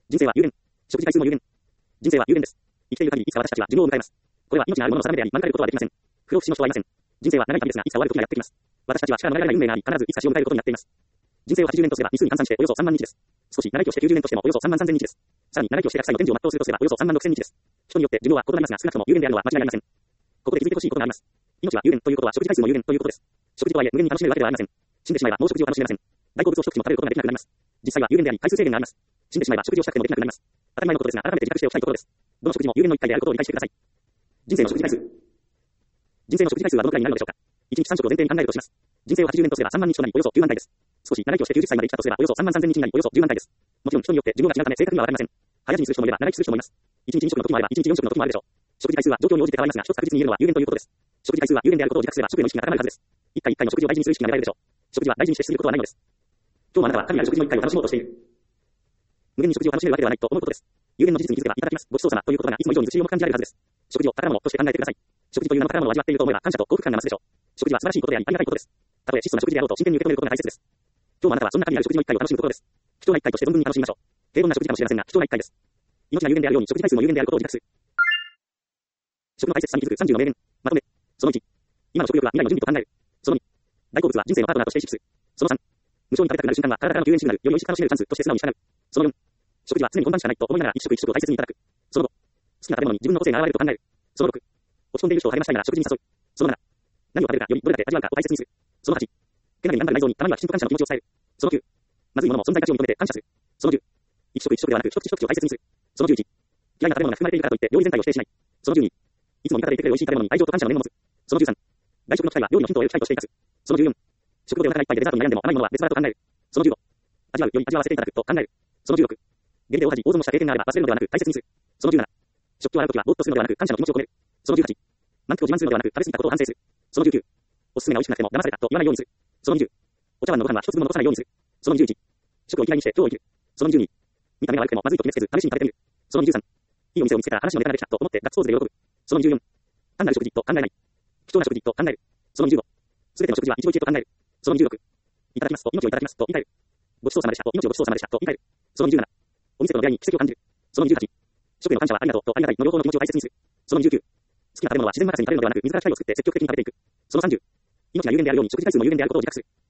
人生は有限。食事回数も有限。人生は有限です。生きている限りいつか私たちは寿命を迎えます。これは命のあるものの定めであり、免れることはできません。不老不死の人はいません。人生は長い旅ですが、いつか終わる時がやってきます。私たちは力の逃れられない運命があり、必ずいつか死を迎えることになっています。人生をはちじゅうねんとすれば、日数に換算しておよそさんまんにちです。少し長生きをしてきゅうじゅうねんとしてもおよそさんまんさんぜんにちです。さらに長生きをしてひゃくさいの天寿を全うするとすればおよそさんまんろくせんにちです。人によって寿命は異なりますが、少なくとも有限であるのは間違いありません。ここで気づいてほしいことがあります。命は有限ということは食事回数も有限ということです。食事とはいえ無限に楽しめるわけではありません。死んでしまえばもう食事を楽しめません。大好物を一口も食べることができなくなります。実際は有限であり、回数制限があります。死んでしまえば食事をしたくてもできなくなります。当たり前のことですが、改めて自覚しておきたいところです。どの食事も有限の一回であることを理解してください。人生の食事回数。人生の食事回数はどのくらいになるのでしょうか。いちにちさん食を前提に考えるとします。人生をはちじゅうねんとすればさんまんにちとなりおよそきゅうまんかいです。少し長生きをしてきゅうじゅっさいまで生きたとすればおよそさんまんさんぜんにちになりおよそじゅうまんかいです。もちろん人によって寿命が違うため正確にはわかりません。早死にする人もいれば長生きする人もいます。いちにちに食の時もあればいちにちよん食の時もあるでしょう。食事回数は状況に応じて変わりますが、一つ確実に言えるのは有限ということです。食事回数は有限であることを自覚すれば食への意識が高まるはずです。一回一回の食事を大事にする意識が芽生えるでしょう。食事は大事にしてしすぎることはないのです。今日もあなたは神なる食事の一回を楽しもうとしている。無限に食事を楽しめるわけではないと思うことです。有限の事実に気づけばいただきます。ごちそうさまということがいつも以上にずしり重く感じられるはずです。食事を宝物として考えてください。食事という名の宝物を味わっていると思えば感謝と幸福感が増すでしょう。食事は素晴らしいことでありありがたいことです。たとえ質素な食事であろうと真剣に受け止めることが大切です。今日もあなたはそんな神なる食事の一回を楽しむところです。貴重な一回として存分に楽しみましょう。平凡な食事かもしれませんが貴重な一回です。命が有限であるように食事回数も有限であることを自覚す。食の大切さに気づくさんじゅうの名言。まとめ。そのいち。今の食欲は未来の準備と考える。そのに。大好物は人生のパートナーとして意識する。そのさん。無償に食べたくなる瞬間は体からの救援士になる。より美味しく楽しめるチャンスとして素直に従う。そのよん。食事は常に本番しかないと思いながら一食一食を大切にいただく。そのご。好きな食べ物に自分の個性が現れると考える。そのろく。落ち込んでいる人を励ましたいなら食事に誘う。そのなな。何を食べるかよりどれだけ味わうかを大切にする。そのはち。手なりに頑張る内臓にたまにはきちんと感謝の気持ちを伝える。そのきゅう。まずいものも存在価値を認めて感謝する。そのじゅう。一食一食ではなく一口一口を大切にする。そのじゅういち。嫌いな食べ物が含まれているからといって料理全体を否定しない。そのじゅうに。いつも味方でいてくれる美味しい食べ物に愛情と感謝の念を持つ。そのじゅうさん。外食の機会は料理のヒントを得る機会として生かす。そのじゅうよん。食後でお腹がいっぱいでデザートに悩んでも甘いものは別腹と考える。そのじゅうご。味わうより味わわせていただくと考える。そのじゅうろく。下痢で大恥大損をした経験があれば忘れるのではなく大切にする。そのじゅうなな。食器を洗うときはぼーっとするのではなく感謝の気持ちを込める。そのじゅうはち。満腹を自慢するのではなく食べ過ぎたことを反省する。そのじゅうきゅう。おすすめが美味しくなくても騙されたと言わないようにする。そのにじゅう。お茶碗のご飯は一粒も残さないようにする。そのにじゅういち。食を嫌いにして今日を生きる。そのにじゅうに。見た目が悪くてもまずいと決めつけず試しに食べてみる。そのにじゅうさん。いいお店を見つけたら話のネタができたと思ってガッツポーズで喜ぶ。そのにじゅうよん。単なる食事と考えない。貴重な食事と考える。そのにじゅうご。すべての食事は一期一会と考える。そのにじゅうろく。いただきますと命をいただきますと言い換える。ごちそうさまでしたと命をごちそうさまでしたと言い換える。そのにじゅうなな。お店との出会いに奇跡を感じる。そのにじゅうはち。食への感謝はありがとうとありがたいの両方の気持ちを大切にする。そのにじゅうきゅう。好きな食べ物は自然任せに食べるのではなく自ら機会を作って積極的に食べていく。そのさんじゅう。命が有限であるように食事回数も有限であることを自覚する。